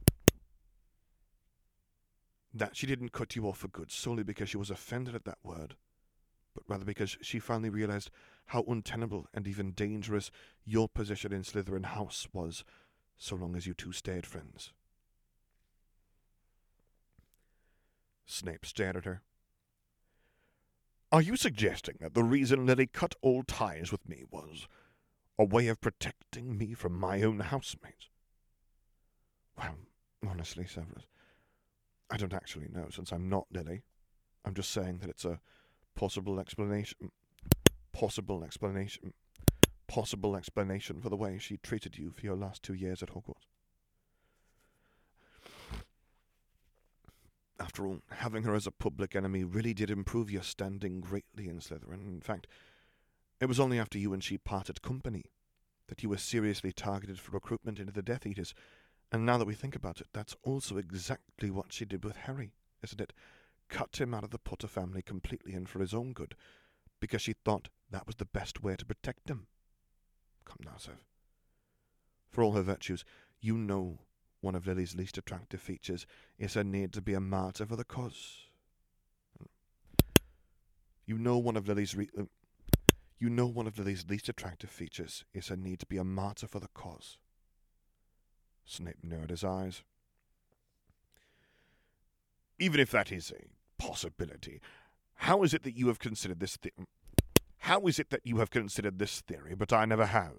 That she didn't cut you off for good solely because she was offended at that word, but rather because she finally realised how untenable and even dangerous your position in Slytherin House was, so long as you two stayed friends. Snape stared at her. Are you suggesting that the reason Lily cut all ties with me was a way of protecting me from my own housemates? Well, honestly, Severus, I don't actually know, since I'm not Lily. I'm just saying that it's a possible explanation, possible explanation, possible explanation for the way she treated you for your last two years at Hogwarts. After all, having her as a public enemy really did improve your standing greatly in Slytherin. In fact, it was only after you and she parted company that you were seriously targeted for recruitment into the Death Eaters. And now that we think about it, that's also exactly what she did with Harry, isn't it? Cut him out of the Potter family completely and for his own good, because she thought that was the best way to protect him. Come now, Sev. For all her virtues, you know one of Lily's least attractive features is her need to be a martyr for the cause. You know one of Lily's re- uh, you know one of Lily's least attractive features is her need to be a martyr for the cause. Snape narrowed his eyes. Even if that is a possibility, how is it that you have considered this thi- How is it that you have considered this theory, but I never have?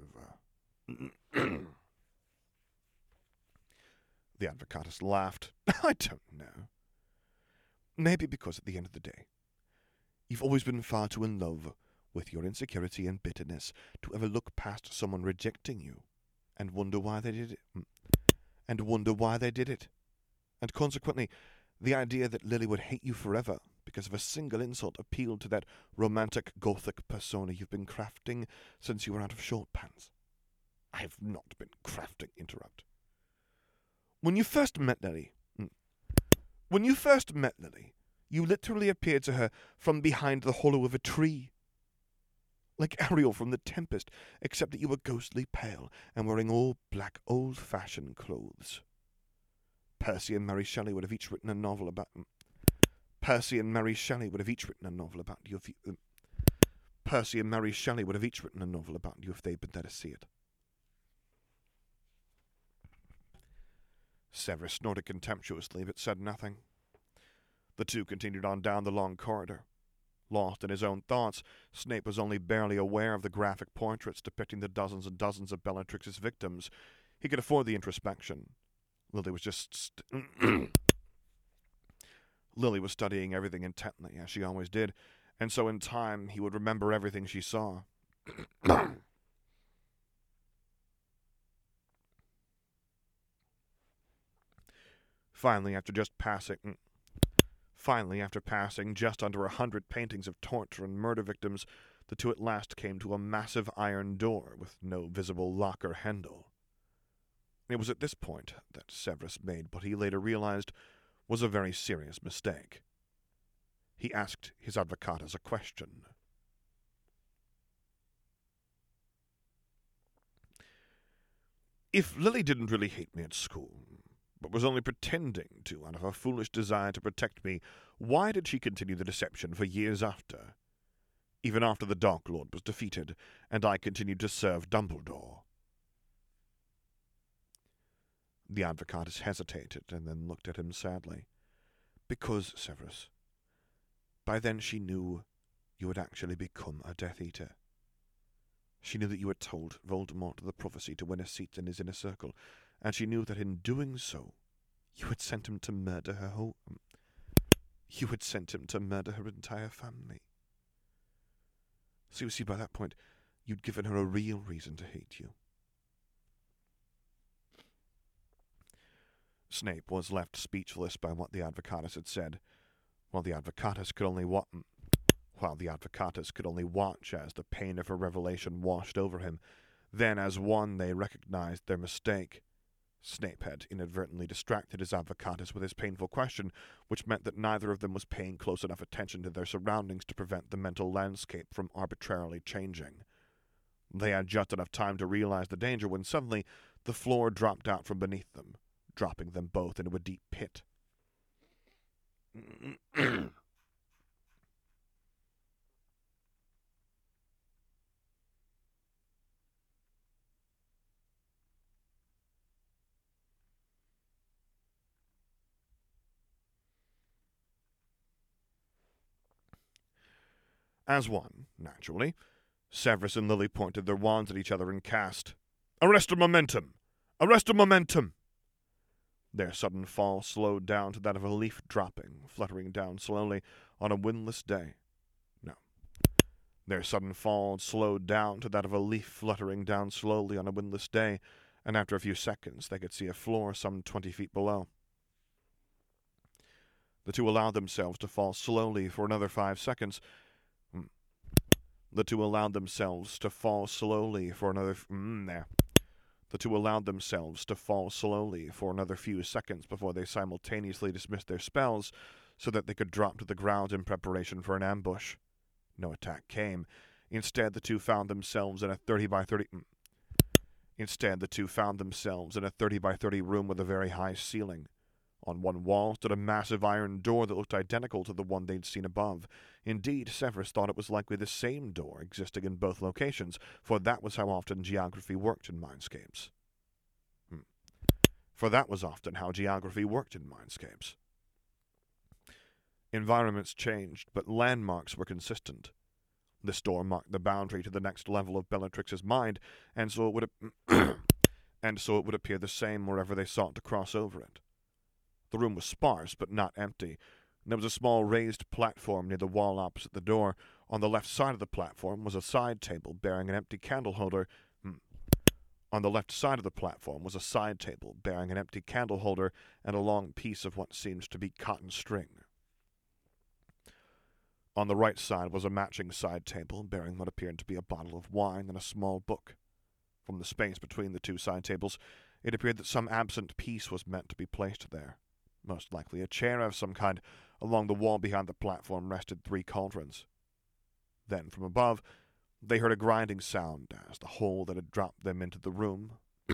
The Advocatus laughed. I don't know. Maybe because at the end of the day, you've always been far too in love with your insecurity and bitterness to ever look past someone rejecting you and wonder why they did it. And wonder why they did it. And consequently, the idea that Lily would hate you forever because of a single insult appealed to that romantic Gothic persona you've been crafting since you were out of short pants. I have not been crafting, interrupt. When you first met Lily, when you first met Lily, you literally appeared to her from behind the hollow of a tree. Like Ariel from The Tempest, except that you were ghostly pale and wearing all black old-fashioned clothes. Percy and Mary Shelley would have each written a novel about... Percy and Mary Shelley would have each written a novel about you if you... Uh, Percy and Mary Shelley would have each written a novel about you if they'd been there to see it. Severus snorted contemptuously, but said nothing. The two continued on down the long corridor. Lost in his own thoughts, Snape was only barely aware of the graphic portraits depicting the dozens and dozens of Bellatrix's victims. He could afford the introspection. Lily was just... St- Lily was studying everything intently, as she always did, and so in time he would remember everything she saw. Finally, after just passing... Finally, after passing just under a hundred paintings of torture and murder victims, the two at last came to a massive iron door with no visible lock or handle. It was at this point that Severus made what he later realized was a very serious mistake. He asked his Advocatus a question. If Lily didn't really hate me at school, but was only pretending to out of her foolish desire to protect me, why did she continue the deception for years after? Even after the Dark Lord was defeated, and I continued to serve Dumbledore. The Advocatus hesitated, and then looked at him sadly. Because, Severus, by then she knew you had actually become a Death Eater. She knew that you had told Voldemort the prophecy to win a seat in his inner circle, and she knew that in doing so, you had sent him to murder her whole... You had sent him to murder her entire family. So you see, by that point, you'd given her a real reason to hate you. Snape was left speechless by what the Advocatus had said, while the Advocatus could only wa- while the Advocatus could only watch as the pain of her revelation washed over him. Then, as one, they recognized their mistake. Snape had inadvertently distracted his Advocatus with his painful question, which meant that neither of them was paying close enough attention to their surroundings to prevent the mental landscape from arbitrarily changing. They had just enough time to realize the danger when suddenly the floor dropped out from beneath them, dropping them both into a deep pit. As one, naturally, Severus and Lily pointed their wands at each other and cast, "Arrestor Momentum! Arrestor Momentum!" Their sudden fall slowed down to that of a leaf dropping, fluttering down slowly on a windless day. No. Their sudden fall slowed down to that of a leaf fluttering down slowly on a windless day, and after a few seconds they could see a floor some twenty feet below. The two allowed themselves to fall slowly for another five seconds. The two allowed themselves to fall slowly for another... Mm, there. The two allowed themselves to fall slowly for another few seconds before they simultaneously dismissed their spells so that they could drop to the ground in preparation for an ambush. No attack came. Instead, the two found themselves in a thirty by thirty... Instead, the two found themselves in a thirty by thirty room with a very high ceiling. On one wall stood a massive iron door that looked identical to the one they'd seen above. Indeed, Severus thought it was likely the same door existing in both locations, for that was how often geography worked in Mindscapes. Hmm. For that was often how geography worked in Mindscapes. Environments changed, but landmarks were consistent. This door marked the boundary to the next level of Bellatrix's mind, and so it would and so it would appear the same wherever they sought to cross over it. The room was sparse, but not empty. There was a small raised platform near the wall opposite the door. On the left side of the platform was a side table bearing an empty candle holder. Hmm. On the left side of the platform was a side table bearing an empty candle holder and a long piece of what seemed to be cotton string. On the right side was a matching side table bearing what appeared to be a bottle of wine and a small book. From the space between the two side tables, it appeared that some absent piece was meant to be placed there. Most likely a chair of some kind. Along the wall behind the platform rested three cauldrons. Then, from above, they heard a grinding sound as the hole that had dropped them into the room...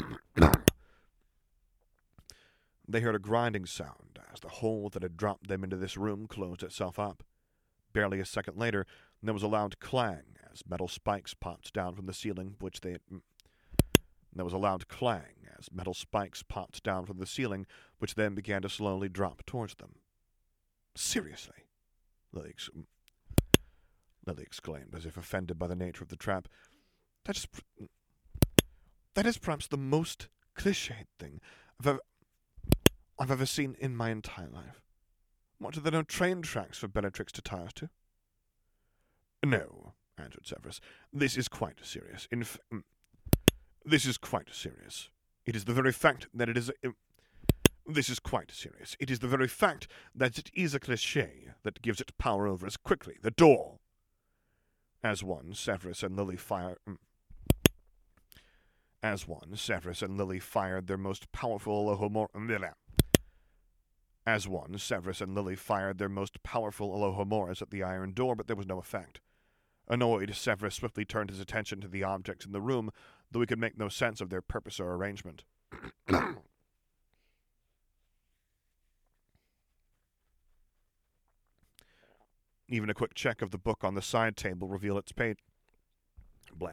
they heard a grinding sound as the hole that had dropped them into this room closed itself up. Barely a second later, there was a loud clang as metal spikes popped down from the ceiling, which they had... There was a loud clang as metal spikes popped down from the ceiling, which then began to slowly drop towards them. "Seriously?" Lily, ex- Lily exclaimed, as if offended by the nature of the trap. That is, that is perhaps the most cliched thing I've ever, I've ever seen in my entire life. What, are there no train tracks for Bellatrix to tie us to? "No," answered Severus. "This is quite serious. In f- This is quite serious. It is the very fact that it is a... This is quite serious. It is the very fact that it is a cliché that gives it power over us. Quickly, the door!" As one, Severus and Lily fired... As one, Severus and Lily fired their most powerful Alohomora... As one, Severus and Lily fired their most powerful Alohomoras at the iron door, but there was no effect. Annoyed, Severus swiftly turned his attention to the objects in the room, though he could make no sense of their purpose or arrangement. Even a quick check of the book on the side table revealed its page. Blah.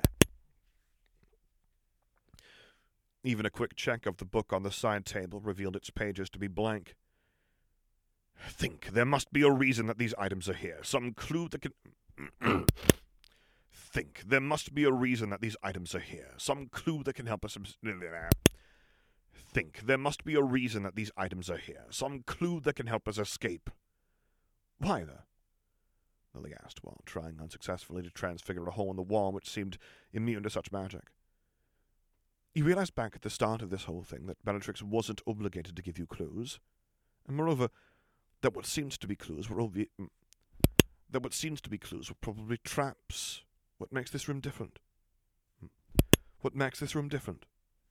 Even a quick check of the book on the side table revealed its pages to be blank. "Think, there must be a reason that these items are here. Some clue that can... Think, there must be a reason that these items are here. Some clue that can help us... Think, there must be a reason that these items are here. Some clue that can help us escape." "Why, the?" Lily asked, while trying unsuccessfully to transfigure a hole in the wall which seemed immune to such magic. You realize back at the start of this whole thing that Bellatrix wasn't obligated to give you clues, and moreover, that what seemed to be clues were obvi- that what seems to be clues were probably traps. What makes this room different? What makes this room different?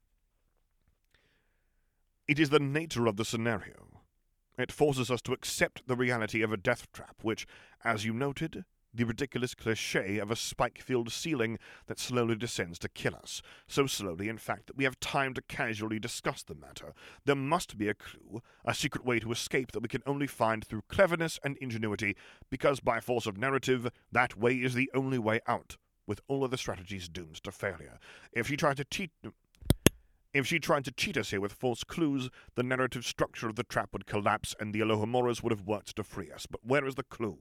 It is the nature of the scenario. It forces us to accept the reality of a death trap, which, as you noted, the ridiculous cliché of a spike-filled ceiling that slowly descends to kill us. So slowly, in fact, that we have time to casually discuss the matter. There must be a clue, a secret way to escape that we can only find through cleverness and ingenuity, because by force of narrative, that way is the only way out, with all other strategies doomed to failure. If she tried to cheat... If she tried to cheat us here with false clues, the narrative structure of the trap would collapse and the Alohamoras would have worked to free us. But where is the clue?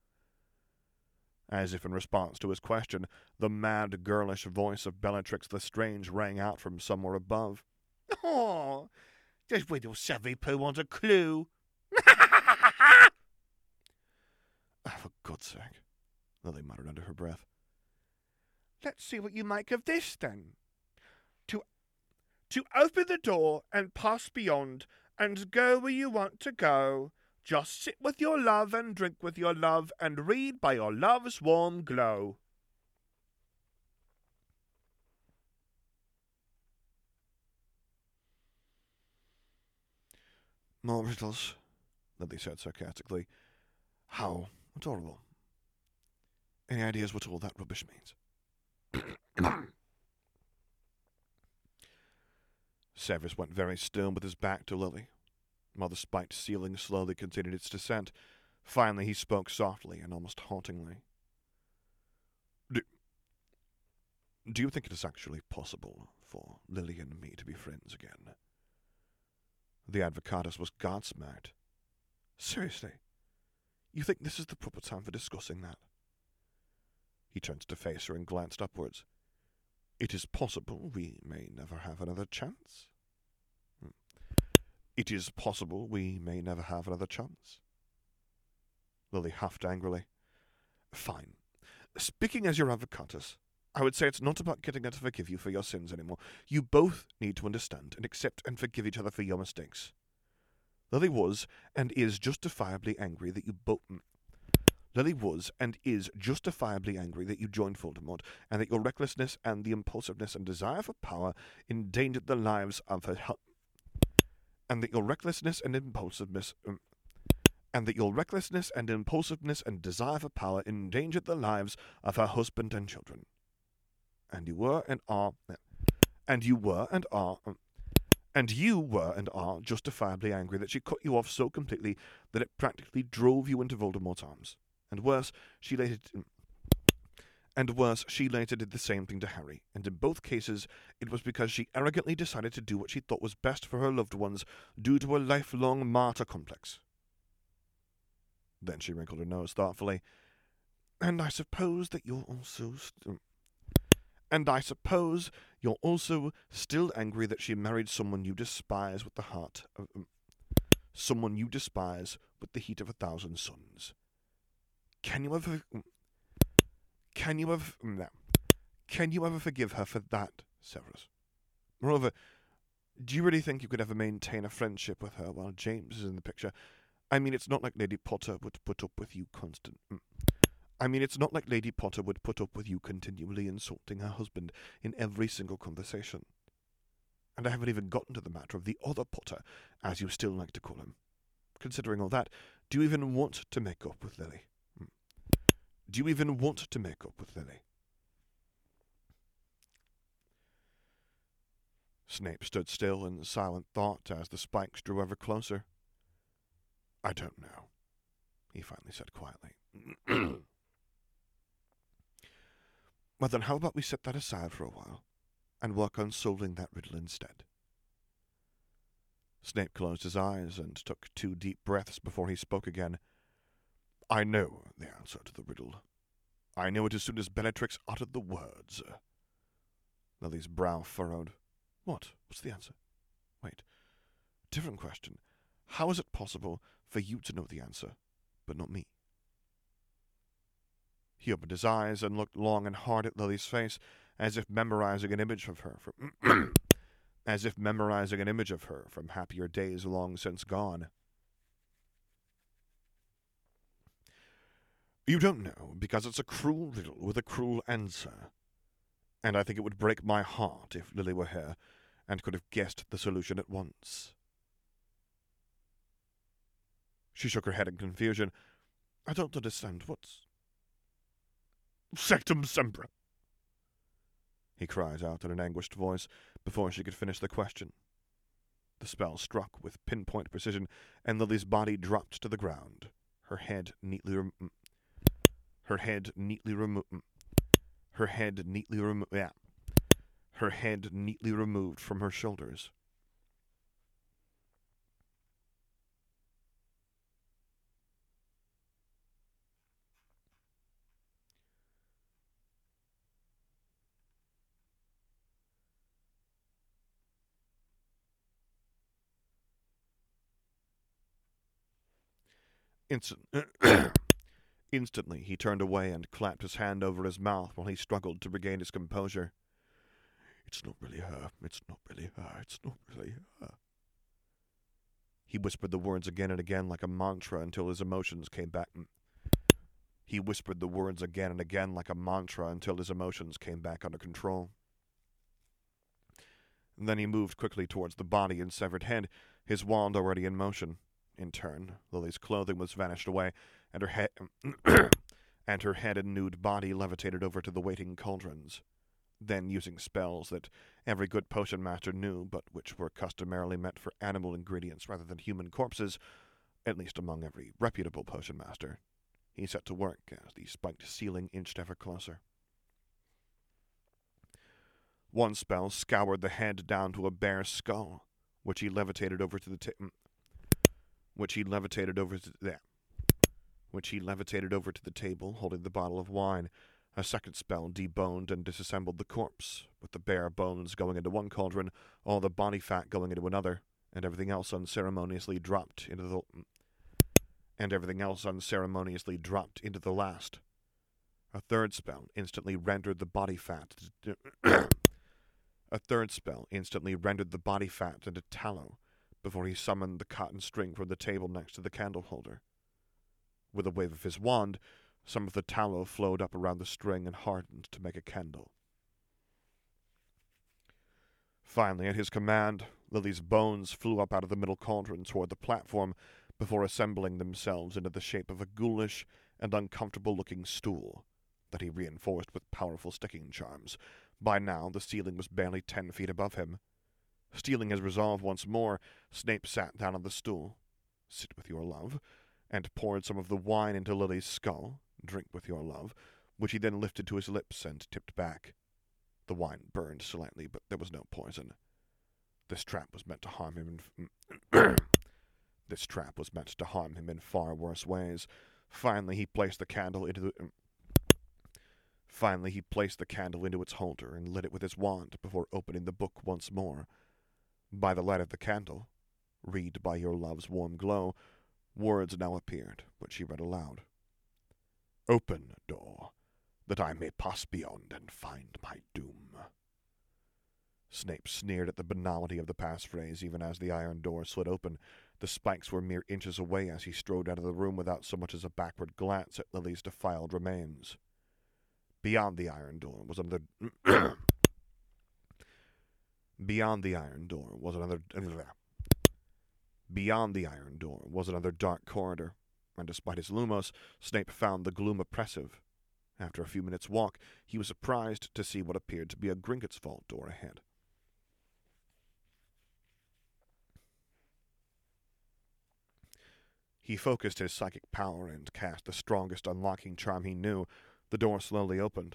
As if in response to his question, the mad, girlish voice of Bellatrix Lestrange rang out from somewhere above. Oh, does Widow Savvy-Poo want a clue? Oh, for God's sake, Lily muttered under her breath. Let's see what you make of this, then. To To open the door and pass beyond and go where you want to go. Just sit with your love and drink with your love and read by your love's warm glow. More riddles, Lily said sarcastically. How adorable. Any ideas what all that rubbish means? Severus went very still with his back to Lily, while the spiked ceiling slowly continued its descent. Finally he spoke softly and almost hauntingly. Do, do you think it is actually possible for Lily and me to be friends again? The Advocatus was gobsmacked. Seriously? You think this is the proper time for discussing that? He turned to face her and glanced upwards. It is possible we may never have another chance. It is possible we may never have another chance. Lily huffed angrily. Fine. Speaking as your Advocatus, I would say it's not about getting her to forgive you for your sins anymore. You both need to understand and accept and forgive each other for your mistakes. Lily was and is justifiably angry that you both... Lily was and is justifiably angry that you joined Voldemort, and that your recklessness and the impulsiveness and desire for power endangered the lives of her... Hu- and that your recklessness and impulsiveness... Um, and that your recklessness and impulsiveness and desire for power endangered the lives of her husband and children. And you were and are... And you were and are... Um, and you were and are justifiably angry that she cut you off so completely that it practically drove you into Voldemort's arms. And worse, she later... And worse, she later did the same thing to Harry, and in both cases it was because she arrogantly decided to do what she thought was best for her loved ones due to a lifelong martyr complex. Then she wrinkled her nose thoughtfully. And I suppose that you're also... St- and I suppose you're also still angry that she married someone you despise with the heart of... Um, someone you despise with the heat of a thousand suns. Can you ever... Can you ever... No. Can you ever forgive her for that, Severus? Moreover, do you really think you could ever maintain a friendship with her while James is in the picture? I mean, it's not like Lady Potter would put up with you constant... I mean, it's not like Lady Potter would put up with you continually insulting her husband in every single conversation. And I haven't even gotten to the matter of the other Potter, as you still like to call him. Considering all that, do you even want to make up with Lily? Do you even want to make up with Lily? Snape stood still in silent thought as the spikes drew ever closer. I don't know, he finally said quietly. Well then, how about we set that aside for a while, and work on solving that riddle instead? Snape closed his eyes and took two deep breaths before he spoke again. I know the answer to the riddle. I knew it as soon as Bellatrix uttered the words. Lily's brow furrowed. What? What's the answer? Wait. Different question. How is it possible for you to know the answer, but not me? He opened his eyes and looked long and hard at Lily's face, as if memorizing an image of her from as if memorizing an image of her from happier days long since gone. You don't know, because it's a cruel riddle with a cruel answer. And I think it would break my heart if Lily were here and could have guessed the solution at once. She shook her head in confusion. I don't understand. What's... Sectum Sempra, he cried out in an anguished voice before she could finish the question. The spell struck with pinpoint precision, and Lily's body dropped to the ground, her head neatly rem- her head neatly removed her head neatly removed yeah. her head neatly removed from her shoulders. Instant Instantly, he turned away and clapped his hand over his mouth while he struggled to regain his composure. It's not really her. It's not really her. It's not really her. He whispered the words again and again like a mantra until his emotions came back. He whispered the words again and again like a mantra until his emotions came back under control. And then he moved quickly towards the body and severed head, his wand already in motion. In turn, Lily's clothing was vanished away, and her head and her head and nude body levitated over to the waiting cauldrons. Then, using spells that every good potion master knew, but which were customarily meant for animal ingredients rather than human corpses, at least among every reputable potion master, he set to work as the spiked ceiling inched ever closer. One spell scoured the head down to a bare skull, which he levitated over to the ta- which he levitated over to there, which he levitated over to the table, holding the bottle of wine. A second spell deboned and disassembled the corpse, with the bare bones going into one cauldron, all the body fat going into another, and everything else unceremoniously dropped into the and everything else unceremoniously dropped into the last. A third spell instantly rendered the body fat. A third spell instantly rendered the body fat into tallow, before he summoned the cotton string from the table next to the candle holder. With a wave of his wand, some of the tallow flowed up around the string and hardened to make a candle. Finally, at his command, Lily's bones flew up out of the middle cauldron toward the platform before assembling themselves into the shape of a ghoulish and uncomfortable-looking stool that he reinforced with powerful sticking charms. By now, the ceiling was barely ten feet above him. Stealing his resolve once more, Snape sat down on the stool. Sit with your love, and poured some of the wine into Lily's skull. Drink with your love, which he then lifted to his lips and tipped back. The wine burned slightly, but there was no poison. This trap was meant to harm him in... this trap was meant to harm him in far worse ways. Finally, he placed the candle into the... Finally, he placed the candle into its holder and lit it with his wand before opening the book once more. By the light of the candle, read by your love's warm glow, words now appeared, which he read aloud. Open, door, that I may pass beyond and find my doom. Snape sneered at the banality of the passphrase even as the iron door slid open. The spikes were mere inches away as he strode out of the room without so much as a backward glance at Lily's defiled remains. Beyond the iron door was another... Beyond the iron door was another... Beyond the iron door was another dark corridor, and despite his lumos, Snape found the gloom oppressive. After a few minutes' walk, he was surprised to see what appeared to be a Gringotts vault door ahead. He focused his psychic power and cast the strongest unlocking charm he knew. The door slowly opened.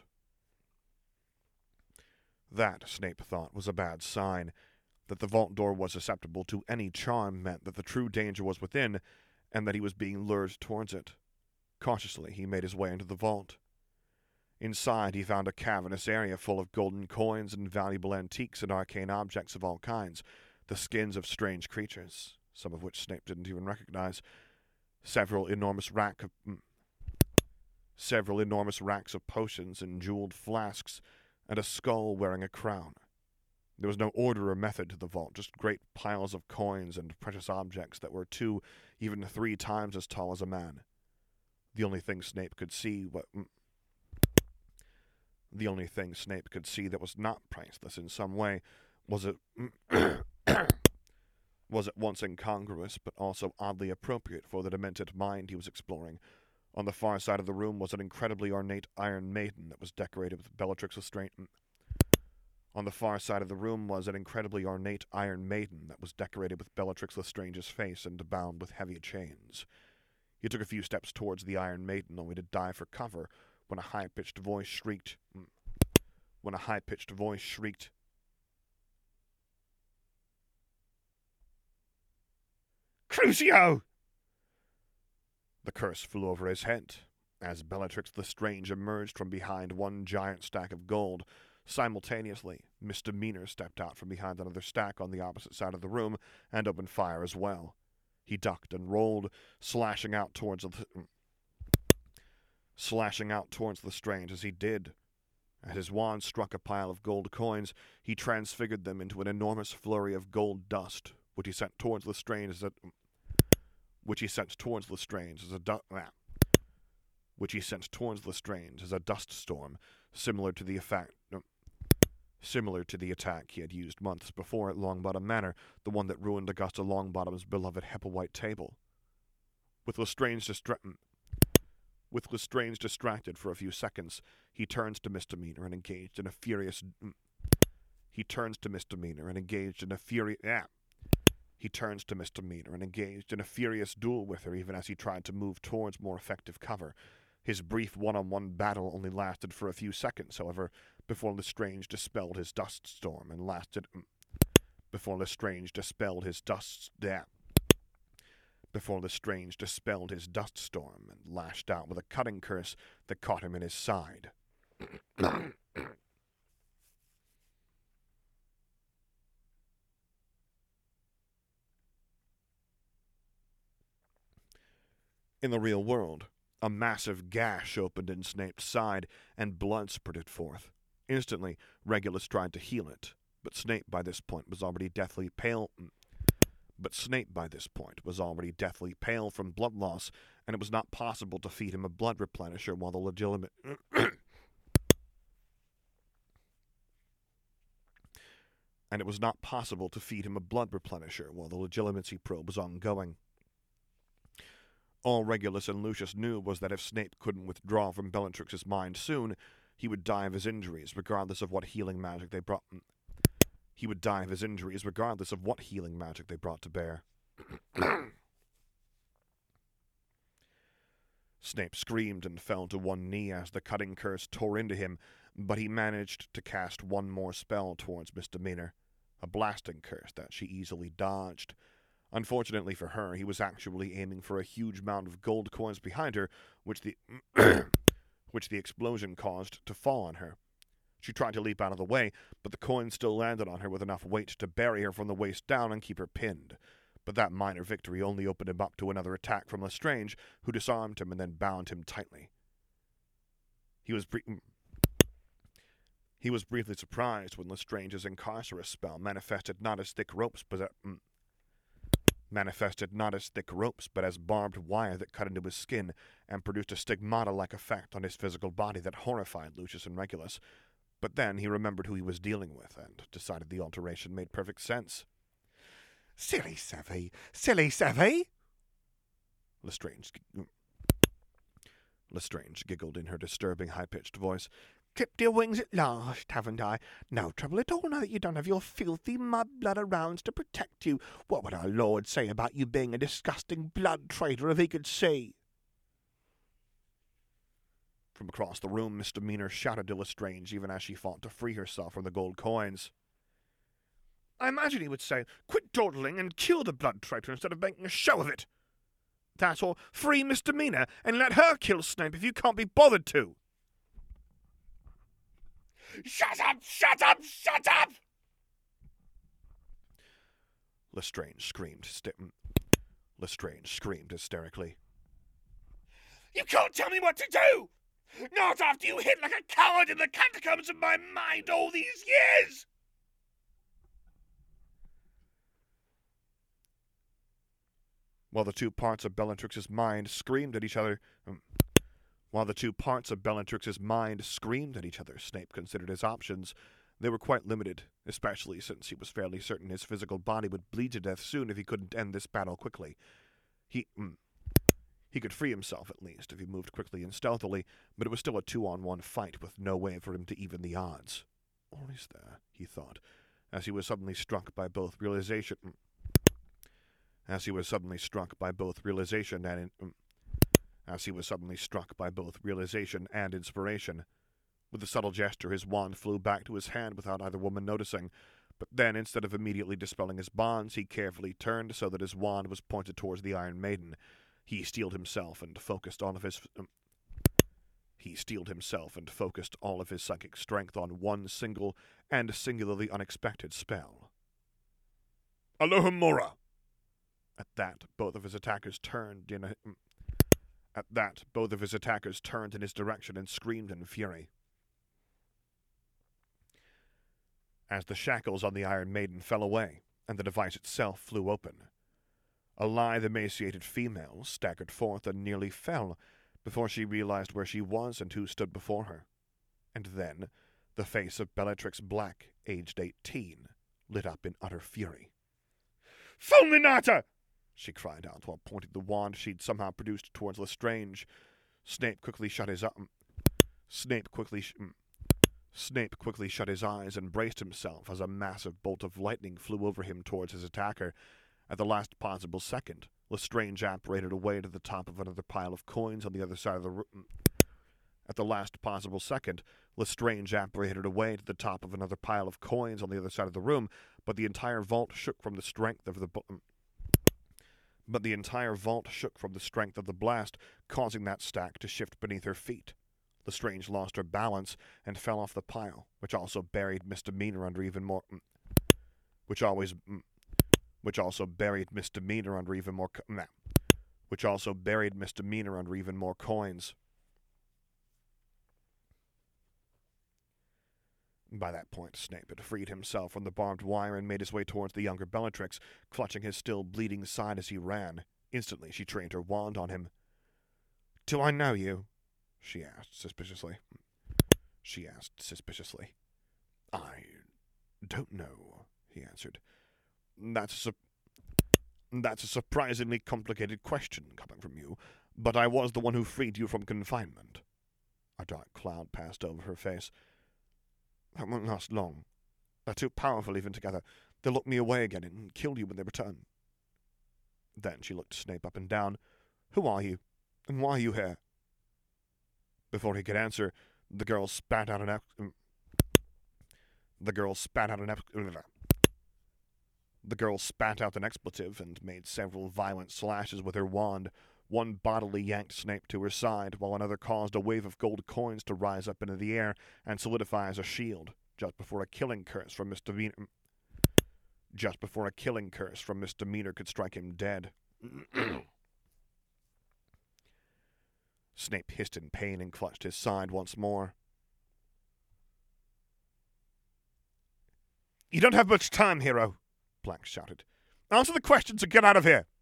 That, Snape thought, was a bad sign. That the vault door was susceptible to any charm meant that the true danger was within, and that he was being lured towards it. Cautiously, he made his way into the vault. Inside, he found a cavernous area full of golden coins and valuable antiques and arcane objects of all kinds, the skins of strange creatures, some of which Snape didn't even recognize, several enormous rack of, mm, several enormous racks of potions and jeweled flasks, and a skull wearing a crown. There was no order or method to the vault, just great piles of coins and precious objects that were two, even three times as tall as a man. The only thing Snape could see what the only thing Snape could see that was not priceless in some way was it was at once incongruous but also oddly appropriate for the demented mind he was exploring. On the far side of the room was an incredibly ornate Iron Maiden that was decorated with Bellatrix Lestrange. On the far side of the room was an incredibly ornate Iron Maiden that was decorated with Bellatrix Lestrange's face and bound with heavy chains. He took a few steps towards the Iron Maiden, only to dive for cover when a high-pitched voice shrieked. When a high-pitched voice shrieked. Crucio! The curse flew over his head as Bellatrix Lestrange emerged from behind one giant stack of gold. Simultaneously, Misdemeanor stepped out from behind another stack on the opposite side of the room and opened fire as well. He ducked and rolled, slashing out towards the, slashing out towards Lestrange as he did. As his wand struck a pile of gold coins, he transfigured them into an enormous flurry of gold dust, which he sent towards Lestrange as a which he sent towards Lestrange as a du- ah, which he sent towards Lestrange as a dust storm, similar to the effect. No, Similar to the attack he had used months before at Longbottom Manor, the one that ruined Augusta Longbottom's beloved Hepplewhite table. With Lestrange, distra- With Lestrange distracted for a few seconds, he turns to Misdemeanor and engaged in a furious... He turns to Misdemeanor and engaged in a furious... Ah. He turns to Misdemeanor and engaged in a furious duel with her even as he tried to move towards more effective cover. His brief one-on-one battle only lasted for a few seconds, however, before Lestrange dispelled his dust storm and lasted... Before Lestrange dispelled his dust... Yeah. Before Lestrange dispelled his dust storm and lashed out with a cutting curse that caught him in his side. In the real world, a massive gash opened in Snape's side, and blood spurted forth. Instantly, Regulus tried to heal it, but Snape by this point was already deathly pale. But Snape by this point was already deathly pale from blood loss, and it was not possible to feed him a blood replenisher while the legitimate and it was not possible to feed him a blood replenisher while the legitimacy probe was ongoing. All Regulus and Lucius knew was that if Snape couldn't withdraw from Bellatrix's mind soon, he would die of his injuries, regardless of what healing magic they brought. He would die of his injuries, regardless of what healing magic they brought to bear. Snape screamed and fell to one knee as the cutting curse tore into him, but he managed to cast one more spell towards Misdemeanor, a blasting curse that she easily dodged. Unfortunately for her, he was actually aiming for a huge mound of gold coins behind her, which the which the explosion caused to fall on her. She tried to leap out of the way, but the coins still landed on her with enough weight to bury her from the waist down and keep her pinned. But that minor victory only opened him up to another attack from Lestrange, who disarmed him and then bound him tightly. He was bre- He was briefly surprised when Lestrange's Incarcerus spell manifested not as thick ropes, but... Uh, manifested not as thick ropes, but as barbed wire that cut into his skin and produced a stigmata-like effect on his physical body that horrified Lucius and Regulus. But then he remembered who he was dealing with, and decided the alteration made perfect sense. "Silly Savvy! Silly Savvy!" Lestrange, Lestrange giggled in her disturbing high-pitched voice. "Clipped your wings at last, haven't I? No trouble at all now that you don't have your filthy mud-blood around to protect you. What would our Lord say about you being a disgusting blood traitor if he could see?" From across the room, Misdemeanor shouted to Lestrange even as she fought to free herself from the gold coins. "I imagine he would say, 'Quit dawdling and kill the blood traitor instead of making a show of it.' That's all. Free Misdemeanor and let her kill Snape if you can't be bothered to." "Shut up! Shut up! Shut up!" Lestrange screamed. St- Lestrange screamed hysterically. "You can't tell me what to do! Not after you hid like a coward in the catacombs of my mind all these years!" while the two parts of Bellatrix's mind screamed at each other. Um, while the two parts of Bellatrix's mind screamed at each other, Snape considered his options. They were quite limited, especially since he was fairly certain his physical body would bleed to death soon if he couldn't end this battle quickly. He, mm, he could free himself, at least, if he moved quickly and stealthily, but it was still a two-on-one fight with no way for him to even the odds. Or is there, he thought, as he was suddenly struck by both realization... Mm, as he was suddenly struck by both realization and... Mm, as he was suddenly struck by both realization and inspiration. With a subtle gesture, his wand flew back to his hand without either woman noticing, but then, instead of immediately dispelling his bonds, he carefully turned so that his wand was pointed towards the Iron Maiden. He steeled himself and focused all of his... Um, he steeled himself and focused all of his psychic strength on one single and singularly unexpected spell. Alohomora! At that, both of his attackers turned in a... Um, At that, both of his attackers turned in his direction and screamed in fury. As the shackles on the Iron Maiden fell away, and the device itself flew open, a lithe, emaciated female staggered forth and nearly fell before she realized where she was and who stood before her. And then, the face of Bellatrix Black, aged eighteen, lit up in utter fury. "Fulminata!" she cried out while pointing the wand she'd somehow produced towards Lestrange. Snape quickly shut his um, Snape quickly sh- Snape quickly shut his eyes and braced himself as a massive bolt of lightning flew over him towards his attacker. At the last possible second, Lestrange apparated away to the top of another pile of coins on the other side of the room. At the last possible second, Lestrange apparated away to the top of another pile of coins on the other side of the room, but the entire vault shook from the strength of the... Bu- But the entire vault shook from the strength of the blast, causing that stack to shift beneath her feet. Lestrange lost her balance and fell off the pile, which also buried Misdemeanor under even more... Which always... Which also buried Misdemeanor under even more... Nah. Which also buried Misdemeanor under even more coins. By that point, Snape had freed himself from the barbed wire and made his way towards the younger Bellatrix, clutching his still bleeding side as he ran. Instantly, she trained her wand on him. "Do I know you?" she asked suspiciously. She asked suspiciously. "I don't know," he answered. That's a, su- that's a surprisingly complicated question coming from you, but I was the one who freed you from confinement." A dark cloud passed over her face. "That won't last long. They're too powerful even together. They'll lock me away again and kill you when they return." Then she looked Snape up and down. "Who are you? And why are you here?" Before he could answer, the girl spat out an ex- The girl spat out an ex- The girl spat out an expletive and made several violent slashes with her wand. One bodily yanked Snape to her side, while another caused a wave of gold coins to rise up into the air and solidify as a shield, just before a killing curse from Misdemeanor... Just before a killing curse from Misdemeanor could strike him dead. Snape hissed in pain and clutched his side once more. "You don't have much time, hero," Black shouted. "Answer the questions and get out of here."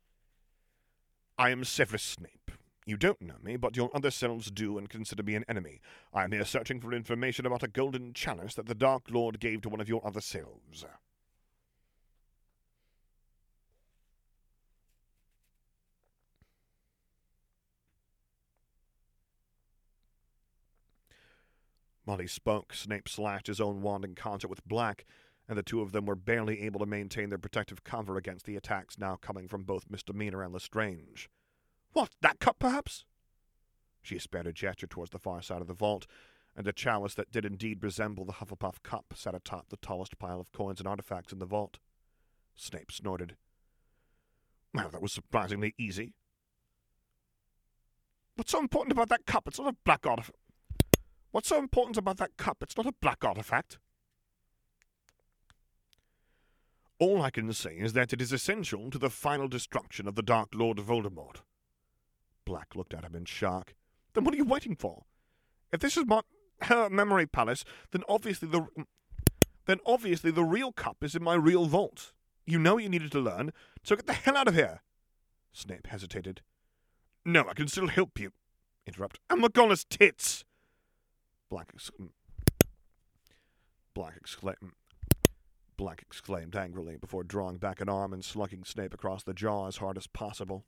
"I am Severus Snape. You don't know me, but your other selves do and consider me an enemy. I am here searching for information about a golden chalice that the Dark Lord gave to one of your other selves." While he spoke, Snape slashed his own wand in concert with Black, and the two of them were barely able to maintain their protective cover against the attacks now coming from both Misdemeanor and Lestrange. "What, that cup, perhaps?" She spared a gesture towards the far side of the vault, and a chalice that did indeed resemble the Hufflepuff cup sat atop the tallest pile of coins and artifacts in the vault. Snape snorted. "Well, that was surprisingly easy. What's so important about that cup? It's not a black artifact. What's so important about that cup? It's not a black artifact." "All I can say is that it is essential to the final destruction of the Dark Lord Voldemort." Black looked at him in shock. "Then what are you waiting for? If this is my, her memory palace, then obviously the then obviously the real cup is in my real vault. You know what you needed to learn, so get the hell out of here." Snape hesitated. No, I can still help you. Interrupt. I'm McGonagall's tits! Black, ex- Black exclaimed. Black exclaimed angrily before drawing back an arm and slugging Snape across the jaw as hard as possible.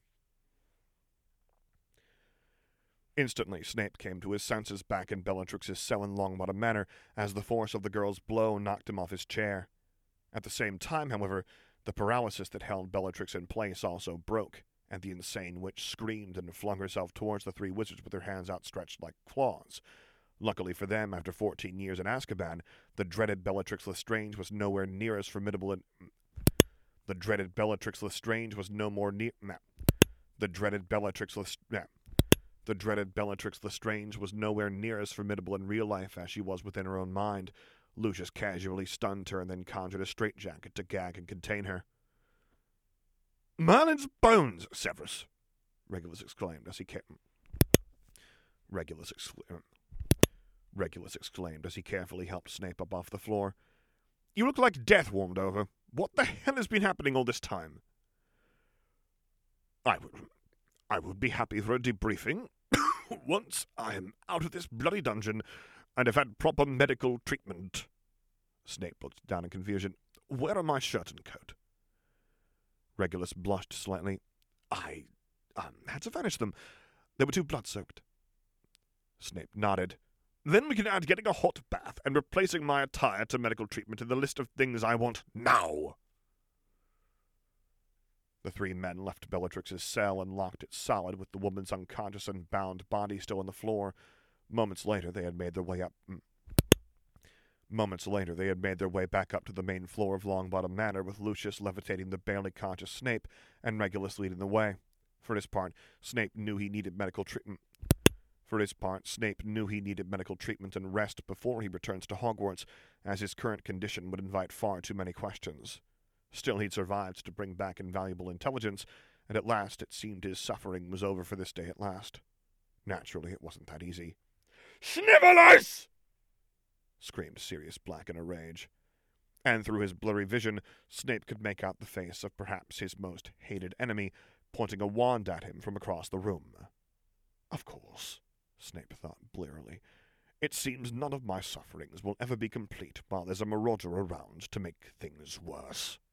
Instantly, Snape came to his senses back in Bellatrix's cell in Longbottom Manor as the force of the girl's blow knocked him off his chair. At the same time, however, the paralysis that held Bellatrix in place also broke, and the insane witch screamed and flung herself towards the three wizards with her hands outstretched like claws. Luckily for them, after fourteen years in Azkaban, the dreaded Bellatrix Lestrange was nowhere near as formidable in... The dreaded Bellatrix Lestrange was no more near... Nah. The dreaded Bellatrix Lestrange... Nah. The dreaded Bellatrix Lestrange was nowhere near as formidable in real life as she was within her own mind. Lucius casually stunned her and then conjured a straitjacket to gag and contain her. Merlin's bones, Severus! Regulus exclaimed as he came... Regulus exclaimed... Regulus exclaimed as he carefully helped Snape up off the floor. You look like death warmed over. What the hell has been happening all this time? I would... I would be happy for a debriefing once I am out of this bloody dungeon and have had proper medical treatment. Snape looked down in confusion. Where are my shirt and coat? Regulus blushed slightly. I um, had to vanish them. They were too blood-soaked. Snape nodded. Then we can add getting a hot bath and replacing my attire to medical treatment in the list of things I want now. The three men left Bellatrix's cell and locked it solid with the woman's unconscious and bound body still on the floor. Moments later, they had made their way up... Moments later, they had made their way back up to the main floor of Longbottom Manor, with Lucius levitating the barely conscious Snape and Regulus leading the way. For his part, Snape knew he needed medical treatment. For his part, Snape knew he needed medical treatment and rest before he returns to Hogwarts, as his current condition would invite far too many questions. Still, he'd survived to bring back invaluable intelligence, and at last it seemed his suffering was over for this day at last. Naturally, it wasn't that easy. Snivellers! Screamed Sirius Black in a rage. And through his blurry vision, Snape could make out the face of perhaps his most hated enemy, pointing a wand at him from across the room. Of course, Snape thought blearily. It seems none of my sufferings will ever be complete while there's a marauder around to make things worse.